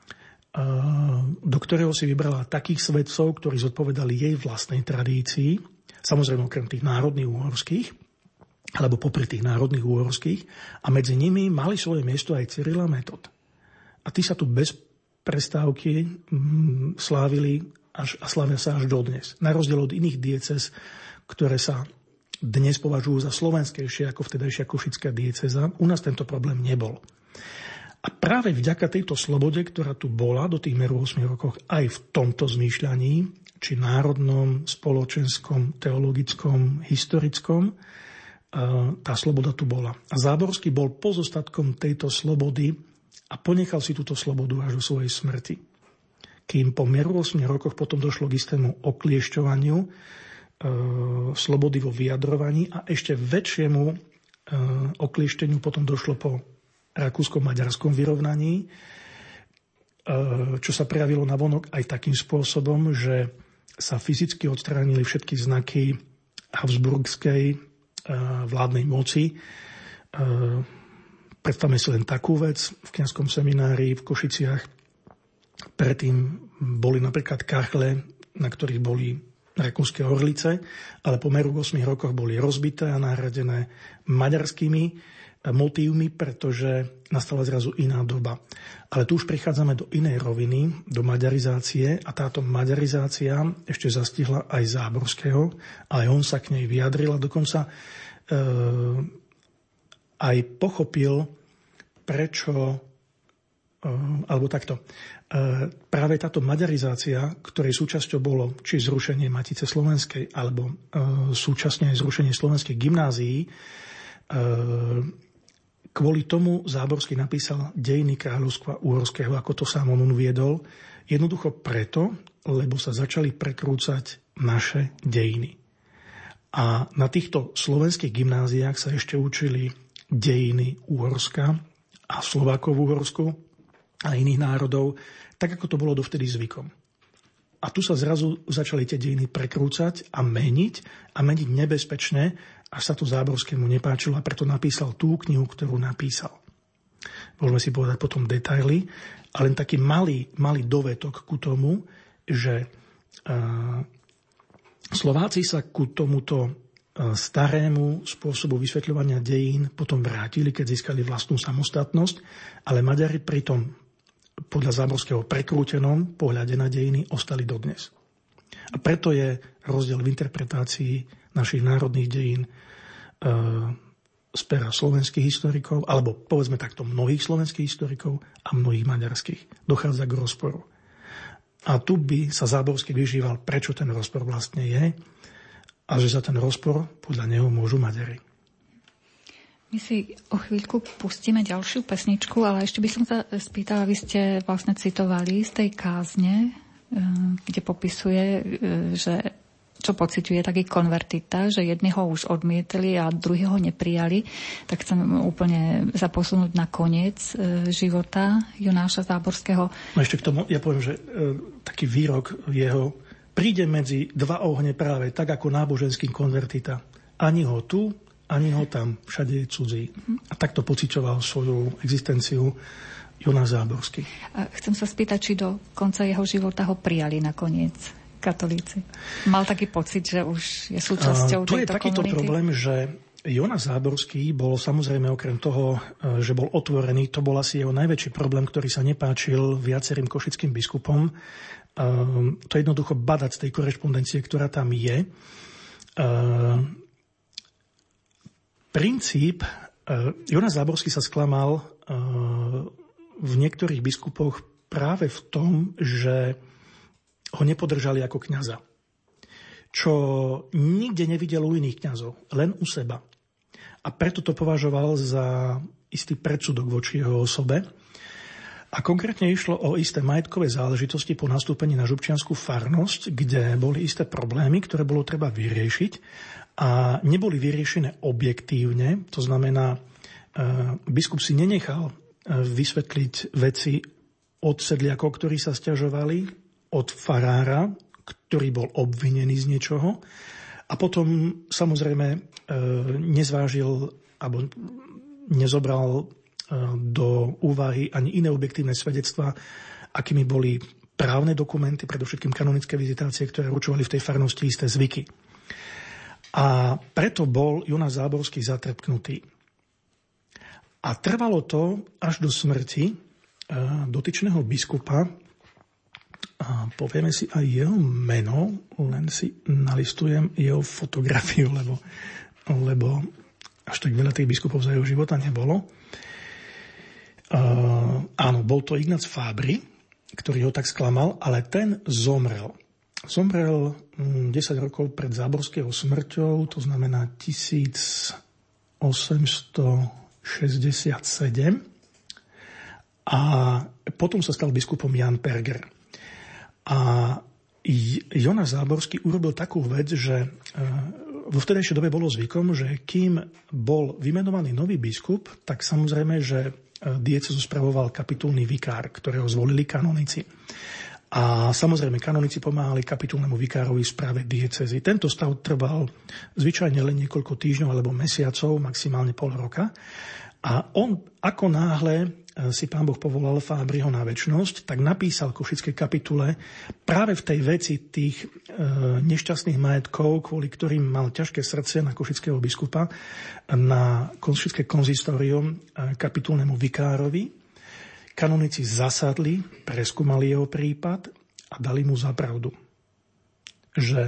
do ktorého si vybrala takých svedcov, ktorí zodpovedali jej vlastnej tradícii, samozrejme okrem tých národných uhorských, alebo popri tých národných uhorských, a medzi nimi mali svoje miesto aj Cyril a Metod. A tí sa tu bez prestávky slávili a slávia sa až dodnes. Na rozdiel od iných diecéz, ktoré sa dnes považujú za slovenskejšie ako vtedajšia košická diecéza, u nás tento problém nebol. A práve vďaka tejto slobode, ktorá tu bola do tých meru 8 rokov aj v tomto zmýšľaní, či národnom, spoločenskom, teologickom, historickom, tá sloboda tu bola. A Záborský bol pozostatkom tejto slobody a ponechal si túto slobodu až do svojej smrti. Kým po meru 8 rokoch potom došlo k istému okliešťovaniu slobody vo vyjadrovaní a ešte väčšiemu okliešteniu potom došlo po rakúsko-maďarskom vyrovnaní, čo sa prejavilo navonok aj takým spôsobom, že sa fyzicky odstránili všetky znaky habsburgskej vládnej moci. Predstavme si len takú vec. V kňazskom seminári v Košiciach predtým boli napríklad kachle, na ktorých boli rakúske orlice, ale po meru 8 rokoch boli rozbité a nahradené maďarskými motívmi, pretože nastala zrazu iná doba. Ale tu už prichádzame do inej roviny, do maďarizácie, a táto maďarizácia ešte zastihla aj Záborského, ale on sa k nej vyjadril a dokonca aj pochopil prečo, alebo takto, práve táto maďarizácia, ktorej súčasťou bolo či zrušenie Matice slovenskej, alebo súčasne aj zrušenie slovenských gymnázií, kvôli tomu Záborský napísal Dejiny kráľovstva uhorského, ako to sám on uviedol, jednoducho preto, lebo sa začali prekrúcať naše dejiny. A na týchto slovenských gymnáziách sa ešte učili dejiny Uhorska a Slovákov v Uhorsku a iných národov, tak ako to bolo dovtedy zvykom. A tu sa zrazu začali tie dejiny prekrúcať a meniť nebezpečne, až sa to Záborskému nepáčilo a preto napísal tú knihu, ktorú napísal. Môžeme si povedať potom detaily, ale len taký malý dovetok ku tomu, že Slováci sa ku tomuto starému spôsobu vysvetľovania dejín potom vrátili, keď získali vlastnú samostatnosť, ale Maďari pri tom podľa Záborského prekrútenom pohľade na dejiny ostali dodnes. A preto je rozdiel v interpretácii našich národných dejín z pera slovenských historikov, alebo povedzme takto mnohých slovenských historikov a mnohých maďarských. Dochádza k rozporu. A tu by sa Záborský vyžíval, prečo ten rozpor vlastne je a že za ten rozpor podľa neho môžu Maďari. My si o chvíľku pustíme ďalšiu pesničku, ale ešte by som sa spýtala, vy ste vlastne citovali z tej kázne, kde popisuje, že čo pociťuje taký konvertita, že jedni ho už odmietli a druhí ho neprijali, tak chcem úplne sa posunúť na koniec života Jonáša Záborského. No ešte k tomu, ja poviem, že taký výrok jeho príde medzi dva ohne práve tak ako náboženský konvertita. Ani ho tu, ani ho tam, všade je cudzí. A takto pociťoval svoju existenciu Jonáš Záborský. A chcem sa spýtať, či do konca jeho života ho prijali nakoniec katolíci. Mal taký pocit, že už je súčasťou tejto komunity? To je takýto problém, že Jonáš Záborský bol samozrejme okrem toho, že bol otvorený, to bol asi jeho najväčší problém, ktorý sa nepáčil viacerým košickým biskupom. To je jednoducho badať z tej korešpondencie, ktorá tam je. Princíp, Jonáš Záborský sa sklamal v niektorých biskupoch práve v tom, že ho nepodržali ako kňaza. Čo nikde nevidel u iných kňazov, len u seba. A preto to považoval za istý predsudok voči jeho osobe. A konkrétne išlo o isté majetkové záležitosti po nastúpení na župčiansku farnosť, kde boli isté problémy, ktoré bolo treba vyriešiť a neboli vyriešené objektívne. To znamená, biskup si nenechal vysvetliť veci od sedliakov, ktorí sa sťažovali, od farára, ktorý bol obvinený z niečoho a potom samozrejme nezvážil alebo nezobral do úvahy ani iné objektívne svedectvá, akými boli právne dokumenty, predovšetkým kanonické vizitácie, ktoré určovali v tej farnosti isté zvyky. A preto bol Jonáš Záborský zatrpknutý. A trvalo to až do smrti dotyčného biskupa. A povieme si aj jeho meno, len si nalistujem jeho fotografiu, lebo až tak veľa tých biskupov za jeho života nebolo. Áno, bol to Ignác Fábry, ktorý ho tak sklamal, ale ten zomrel. Zomrel 10 rokov pred Záborského smrťou, to znamená 1867. A potom sa stal biskupom Jan Perger. A Jonáš Záborský urobil takú vec, že vo vtedajšej dobe bolo zvykom, že kým bol vymenovaný nový biskup, tak samozrejme, že diecézu spravoval kapitulný vikár, ktorého zvolili kanonici. A samozrejme, kanonici pomáhali kapitulnému vikárovi v správe diecézy. Tento stav trval zvyčajne len niekoľko týždňov alebo mesiacov, maximálne pol roka. A on, ako náhle si Pán Boh povolal Fábryho na večnosť, tak napísal košickej kapitule práve v tej veci tých nešťastných majetkov, kvôli ktorým mal ťažké srdce na košického biskupa, na košické konzistorium kapitulnému vikárovi. Kanonici zasadli, preskúmali jeho prípad a dali mu za pravdu, že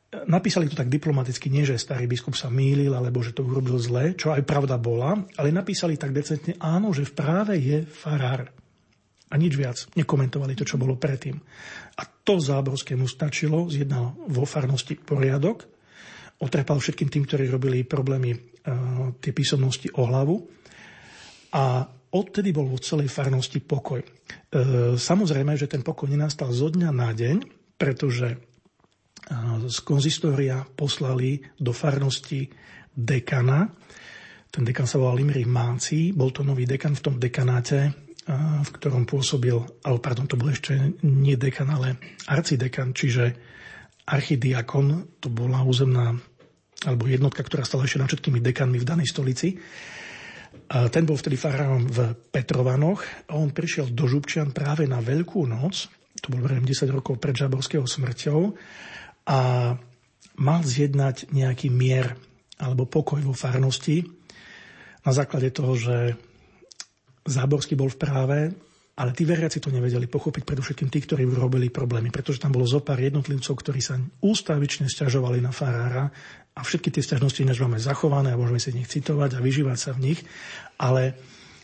napísali to tak diplomaticky, nie že starý biskup sa mýlil, alebo že to urobil zle, čo aj pravda bola, ale napísali tak decentne, áno, že v práve je farár. A nič viac. Nekomentovali to, čo bolo predtým. A to Záborskému stačilo, zjednal vo farnosti poriadok, otrepal všetkým tým, ktorí robili problémy tie písomnosti o hlavu a odtedy bol vo celej farnosti pokoj. Samozrejme, že ten pokoj nenastal zo dňa na deň, pretože z konzistória poslali do farnosti dekana. Ten dekan sa volal Imrich Máci, bol to nový dekan v tom dekanáte, v ktorom pôsobil, to bol ešte nie dekan, ale arcidekan, čiže archidiakon, to bola územná alebo jednotka, ktorá stala ešte nad všetkými dekanmi v danej stolici. A ten bol vtedy farárom v Petrovanoch a on prišiel do Župčian práve na Veľkú noc, to bolo 10 rokov pred Záborského smrťou, a mal zjednať nejaký mier alebo pokoj vo farnosti na základe toho, že Záborský bol v práve, ale tí veriaci to nevedeli pochopiť, predovšetkým tí, ktorí robili problémy, pretože tam bolo zopár jednotlivcov, ktorí sa ústavične sťažovali na farára a všetky tie sťažnosti ináč máme zachované a môžeme si z nich citovať a vyžívať sa v nich, ale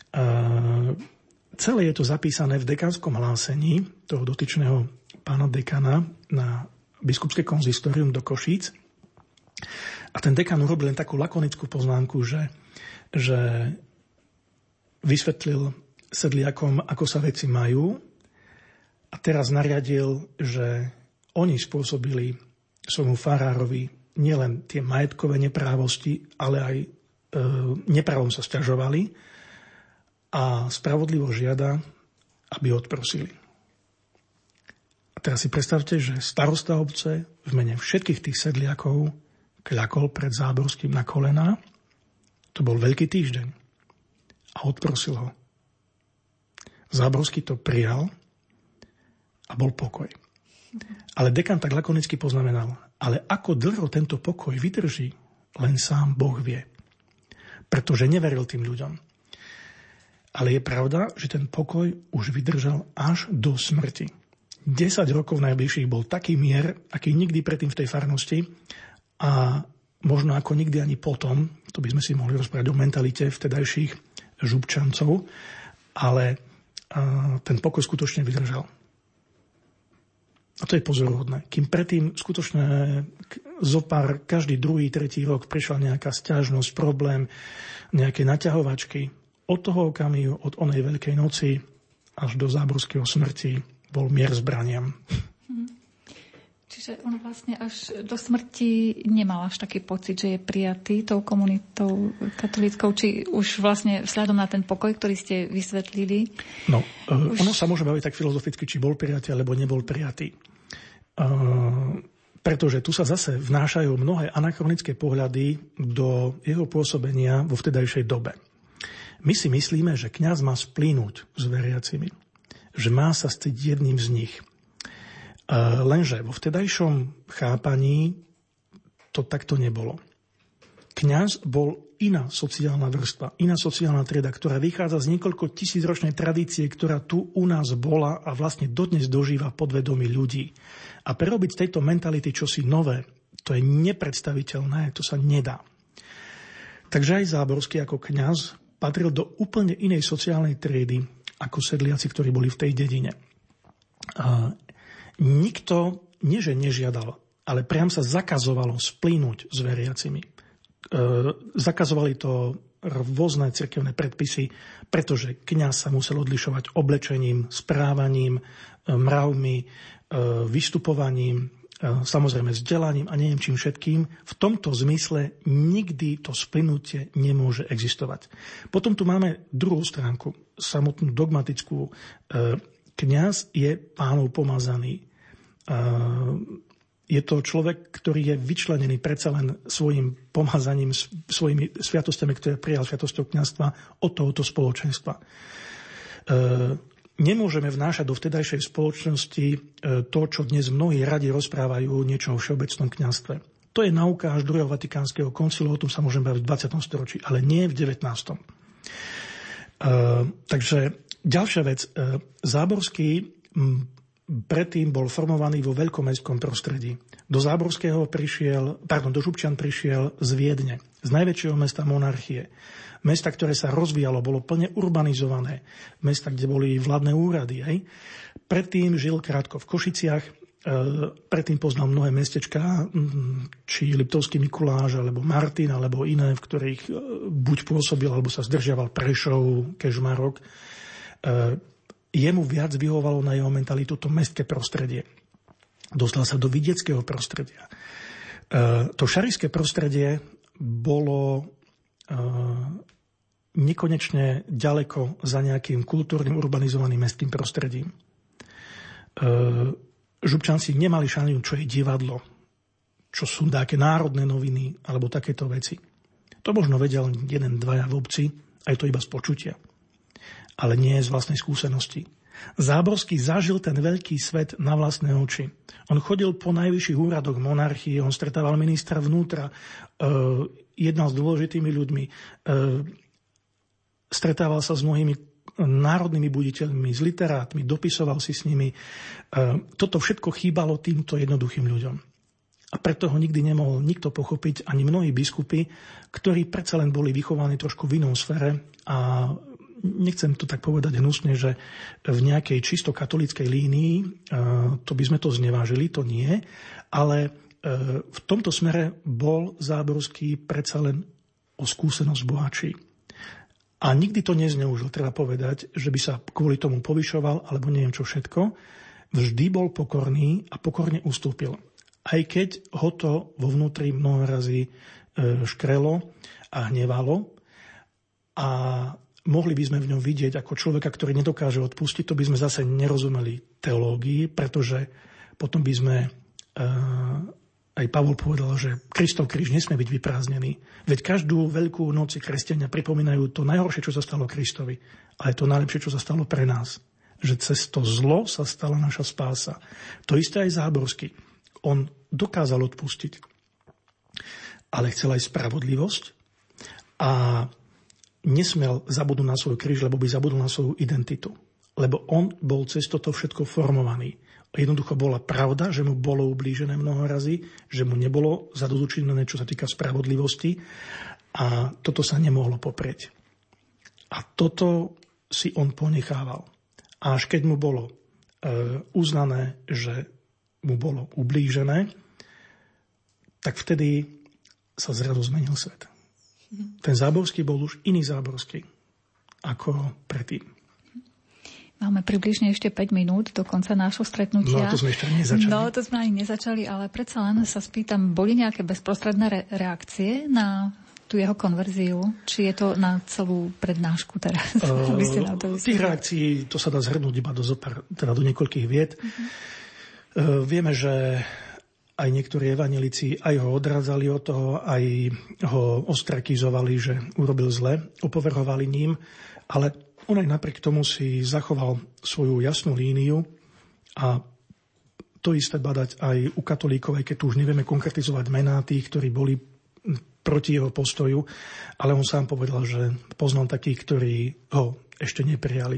celé je to zapísané v dekánskom hlásení toho dotyčného pána dekana na biskupské konzistorium do Košíc. A ten dekan urobil len takú lakonickú poznámku, že vysvetlil sedliakom, ako sa veci majú a teraz nariadil, že oni spôsobili svojmu farárovi nielen tie majetkové neprávosti, ale aj neprávom sa sťažovali a spravodlivo žiada, aby odprosili. Teraz si predstavte, že starosta obce v mene všetkých tých sedliakov kľakol pred Záborským na kolená. To bol Veľký týždeň. A odprosil ho. Záborský to prijal a bol pokoj. Ale dekan tak lakonicky poznamenal, ale ako dlho tento pokoj vydrží, len sám Boh vie. Pretože neveril tým ľuďom. Ale je pravda, že ten pokoj už vydržal až do smrti. 10 rokov najbližších bol taký mier, aký nikdy predtým v tej farnosti a možno ako nikdy ani potom, to by sme si mohli rozprávať o mentalite vtedajších Župčancov, ale ten pokoj skutočne vydržal. A to je pozoruhodné. Kým predtým skutočne zopár každý druhý, tretí rok prišla nejaká sťažnosť, problém, nejaké naťahovačky, od toho okamihu, od onej Veľkej noci až do Záborského smrti bol mier zbraniam. Čiže on vlastne až do smrti nemal až taký pocit, že je prijatý tou komunitou katolíckou, či už vlastne vzhľadom na ten pokoj, ktorý ste vysvetlili? No, ono sa môže baviť tak filozoficky, či bol prijatý, alebo nebol prijatý. Pretože tu sa zase vnášajú mnohé anachronické pohľady do jeho pôsobenia vo vtedajšej dobe. My si myslíme, že kňaz má splínuť s veriacimi, že má sa stať jedným z nich. Lenže vo vtedajšom chápaní to takto nebolo. Kňaz bol iná sociálna vrstva, iná sociálna trieda, ktorá vychádza z niekoľko tisícročnej tradície, ktorá tu u nás bola a vlastne dodnes dožíva podvedomí ľudí. A prerobiť z tejto mentality čosi nové, to je nepredstaviteľné, to sa nedá. Takže aj Záborský ako kňaz patril do úplne inej sociálnej triedy ako sedliaci, ktorí boli v tej dedine. Nikto, nie že nežiadal, ale priam sa zakazovalo splínuť s veriacimi. Zakazovali to rôzne cirkevné predpisy, pretože kňaz sa musel odlišovať oblečením, správaním, mravmi, vystupovaním, samozrejme vzdelaním a neviem čím všetkým. V tomto zmysle nikdy to splynutie nemôže existovať. Potom tu máme druhú stránku, samotnú dogmatickú. Kňaz je Pánov pomazaný. Je to človek, ktorý je vyčlenený predsa len svojim pomazaním, svojimi sviatosťami, ktoré prijal sviatosťou kňazstva od tohoto spoločenstva. Nemôžeme vnášať do vtedajšej spoločnosti to, čo dnes mnohí radi rozprávajú niečo o všeobecnom kňazstve. To je náuka až druhého Vatikánskeho koncilu, o tom sa môžeme baviť v 20. storočí, ale nie v 19. Takže ďalšia vec. Záborský predtým bol formovaný vo veľkomestskom prostredí. Do Župčian prišiel z Viedne, z najväčšieho mesta monarchie. Mesta, ktoré sa rozvíjalo, bolo plne urbanizované. Mesta, kde boli vládne úrady. Hej. Predtým žil krátko v Košiciach, predtým poznal mnohé mestečká, či Liptovský Mikuláš, alebo Martin, alebo iné, v ktorých buď pôsobil, alebo sa zdržiaval Prešov, Kežmarok. Jemu viac vyhovalo na jeho mentalitu to mestské prostredie. Dostal sa do vidieckého prostredia. To šarišské prostredie bolo nekonečne ďaleko za nejakým kultúrnym urbanizovaným mestským prostredím. Župčanci nemali šaniu, čo je divadlo, čo sú také národné noviny alebo takéto veci. To možno vedel 1-2 v obci, aj to iba z počutia, ale nie z vlastnej skúsenosti. Záborský zažil ten veľký svet na vlastné oči. On chodil po najvyšších úradoch monarchie, on stretával ministra vnútra, jednal s dôležitými ľuďmi, stretával sa s mnohými národnými buditeľmi, s literátmi, dopisoval si s nimi. Toto všetko chýbalo týmto jednoduchým ľuďom. A preto ho nikdy nemohol nikto pochopiť, ani mnohí biskupy, ktorí predsa len boli vychovaní trošku v inom sfére. A nechcem to tak povedať hnusne, že v nejakej čisto katolíckej línii, to by sme to znevážili, to nie, ale v tomto smere bol Záborský predsa len o skúsenosť bohatší. A nikdy to nezneužil, treba povedať, že by sa kvôli tomu povyšoval, alebo neviem čo všetko. Vždy bol pokorný a pokorne ustúpil. Aj keď ho to vo vnútri mnoho razy škrelo a hnevalo. A mohli by sme v ňom vidieť ako človeka, ktorý nedokáže odpustiť, to by sme zase nerozumeli teológii, pretože potom by sme... Aj Pavol povedal, že Kristov kríž nesmie byť vyprázdnený. Veď každú veľkú noc kresťania pripomínajú to najhoršie, čo sa stalo Kristovi. Ale to najlepšie, čo sa stalo pre nás. Že cez to zlo sa stala naša spása. To isté aj Záborský. On dokázal odpustiť. Ale chcel aj spravodlivosť. A nesmel zabudnúť na svoj kríž, lebo by zabudol na svoju identitu. Lebo on bol cez toto všetko formovaný. Jednoducho bola pravda, že mu bolo ublížené mnoho razy, že mu nebolo zadozučinené, čo sa týka spravodlivosti, a toto sa nemohlo poprieť. A toto si on ponechával. A až keď mu bolo uznané, že mu bolo ublížené, tak vtedy sa zrazu zmenil svet. Ten Záborský bol už iný Záborský ako predtým. Máme približne ešte 5 minút do konca nášho stretnutia. No, to sme ešte nezačali. No, to sme ani nezačali, ale predsa len sa spýtam, boli nejaké bezprostredné reakcie na tú jeho konverziu? Či je to na celú prednášku teraz? Tých reakcií, to sa dá zhrnúť iba do niekoľkých vied. Vieme, že aj niektorí evanjelici aj ho odrádzali od toho, aj ho ostrakizovali, že urobil zle, opovrhovali ním, ale on aj napriek tomu si zachoval svoju jasnú líniu a to isté badať aj u katolíkov, aj keď tu už nevieme konkretizovať mená tých, ktorí boli proti jeho postoju, ale on sám povedal, že poznal takých, ktorí ho ešte neprijali.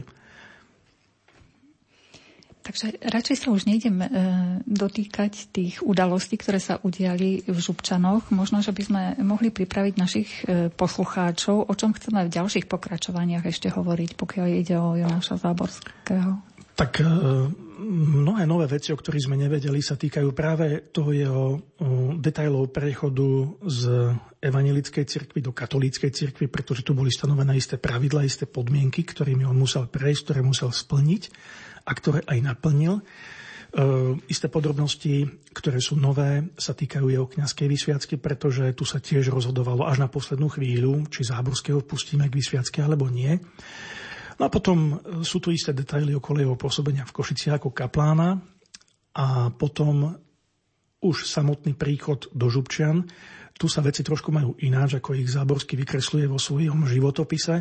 Takže radšej sa už nejdem dotýkať tých udalostí, ktoré sa udiali v Župčanoch. Možno, že by sme mohli pripraviť našich poslucháčov, o čom chceme v ďalších pokračovaniach ešte hovoriť, pokiaľ ide o Jonáša Záborského. Tak mnohé nové veci, o ktorých sme nevedeli, sa týkajú práve toho jeho detailov prechodu z evanjelickej cirkvi do katolíckej cirkvi, pretože tu boli stanovené isté pravidlá, isté podmienky, ktorými on musel prejsť, ktoré musel splniť a ktoré aj naplnil. Isté podrobnosti, ktoré sú nové, sa týkajú jeho kňazskej vysviacky, pretože tu sa tiež rozhodovalo až na poslednú chvíľu, či Záborského pustíme k vysviacke alebo nie. No a potom sú tu isté detaily okolo jeho pôsobenia v Košiciach ako kaplána a potom už samotný príchod do Župčian. Tu sa veci trošku majú ináč, ako ich Záborský vykresluje vo svojom životopise.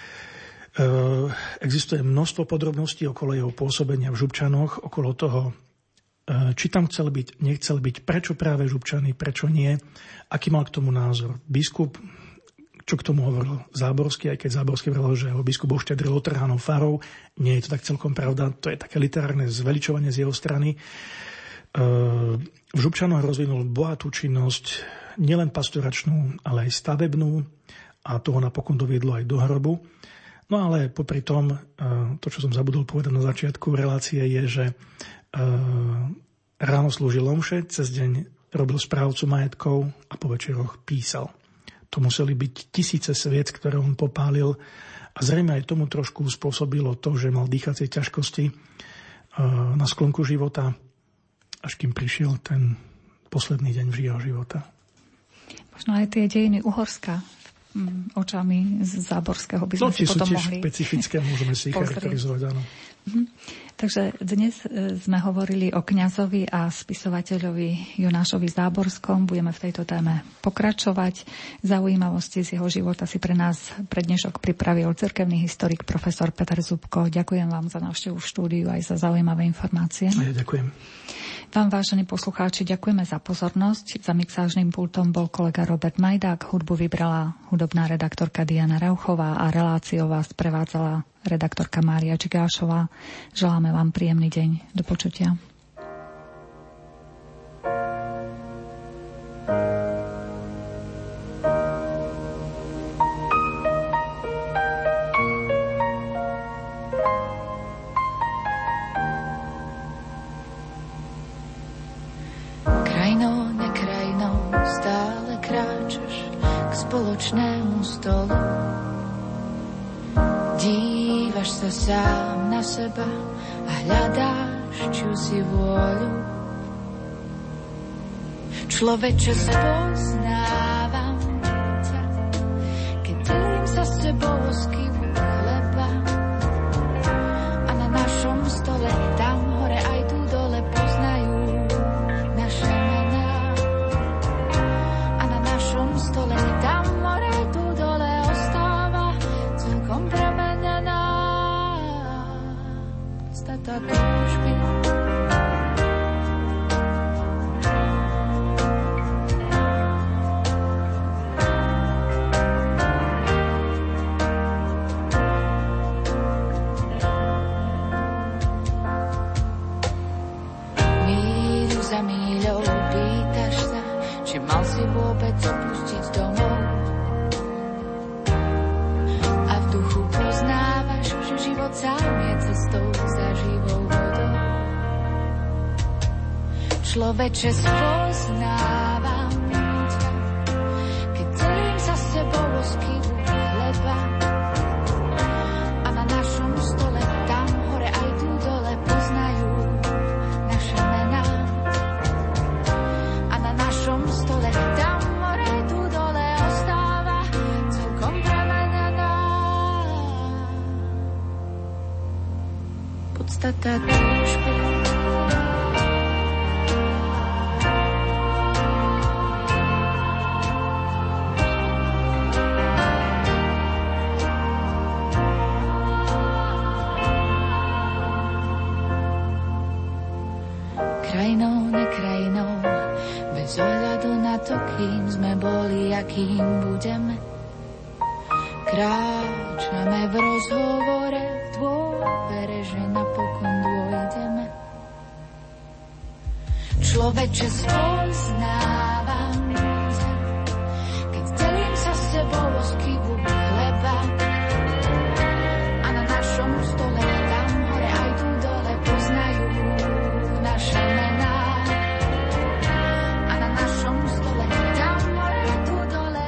Existuje množstvo podrobností okolo jeho pôsobenia v Župčanoch, okolo toho, či tam chcel byť, nechcel byť, prečo práve Župčany, prečo nie, aký mal k tomu názor biskup, čo k tomu hovoril Záborský, aj keď Záborský hovoril, že ho biskup oštedril otrhanou farou. Nie je to tak celkom pravda, to je také literárne zveličovanie z jeho strany. V Župčanoch rozvinul bohatú činnosť, nielen pastoračnú, ale aj stavebnú, a toho napokon doviedlo aj do hrobu. No ale popri tom, to, čo som zabudol povedať na začiatku relácie, je, že ráno slúžil omše, cez deň robil správcu majetkov a po večeroch písal. To museli byť tisíce sviec, ktoré on popálil, a zrejme aj tomu trošku spôsobilo to, že mal dýchacie ťažkosti na sklonku života, až kým prišiel ten posledný deň v jeho života. Možno aj tie dejiny Uhorska očami z Záborského by sme si potom mohli... No, tie sú tiež špecifické, môžeme si ich charakterizovať, áno. Takže dnes sme hovorili o kňazovi a spisovateľovi Jonášovi Záborskom. Budeme v tejto téme pokračovať. Zaujímavosti z jeho života si pre nás pre dnešok pripravil cirkevný historik profesor Peter Zubko. Ďakujem vám za návštevu v štúdiu aj za zaujímavé informácie. Ja ďakujem. Vám, vážení poslucháči, ďakujeme za pozornosť. Za mixážnym pultom bol kolega Robert Majdák, hudbu vybrala hudobná redaktorka Diana Rauchová a reláciou vás prevádzala redaktorka Mária Čigášová. Želáme vám príjemný deň. Do počutia. Krajinou, nekrajinou stále kráčaš k spoločnému stolu. Dívaš sa sám na seba a hľadáš čúsi vôľu. Človeče, spoznávam ťa, keď delím sa s tebou o skivu chleba. A na našom stole, tam hore aj tu dole, poznajú naše mená. A na našom stole, tam hore aj tu dole, ostáva celkom premenená podstata túžby. Míľu za míľou pýtaš sa, či mal si vôbec opustiť domov. A v duchu poznávaš, že život sám je cestou za živou vodou. Človeče, spoznávam ťa, keď delím sa s tebou o skivu chleba. A na našom stole, tam hore aj tu dole, poznajú naše mená. A na našom stole, tam hore aj tu dole, ostáva celkom premenená podstata túžby. Krajinou, nekrajinou, bez ohľadu na to, kým sme boli a kým budeme. Kráčame v rozhovore, v dôvere, že napokon dôjdeme. Človeče, spoznávam ťa, keď delím sa s tebou o skivu chleba. A na našom stole, tam hore aj tu dole, poznajú naše mená. A na našom stole, tam hore aj tu dole,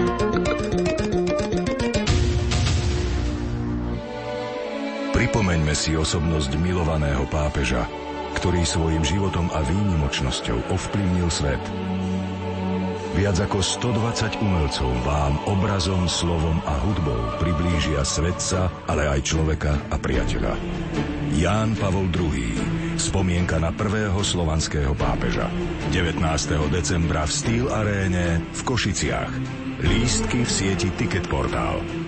Pripomeňme si osobnosť milovaného pápeža, ktorý svojim životom a výnimočnosťou ovplyvnil svet. Viac ako 120 umelcov vám obrazom, slovom a hudbou priblížia svetca, ale aj človeka a priateľa. Ján Pavol II. Spomienka na prvého slovanského pápeža. 19. decembra v Steel Aréne v Košiciach. Lístky v sieti Ticketportál.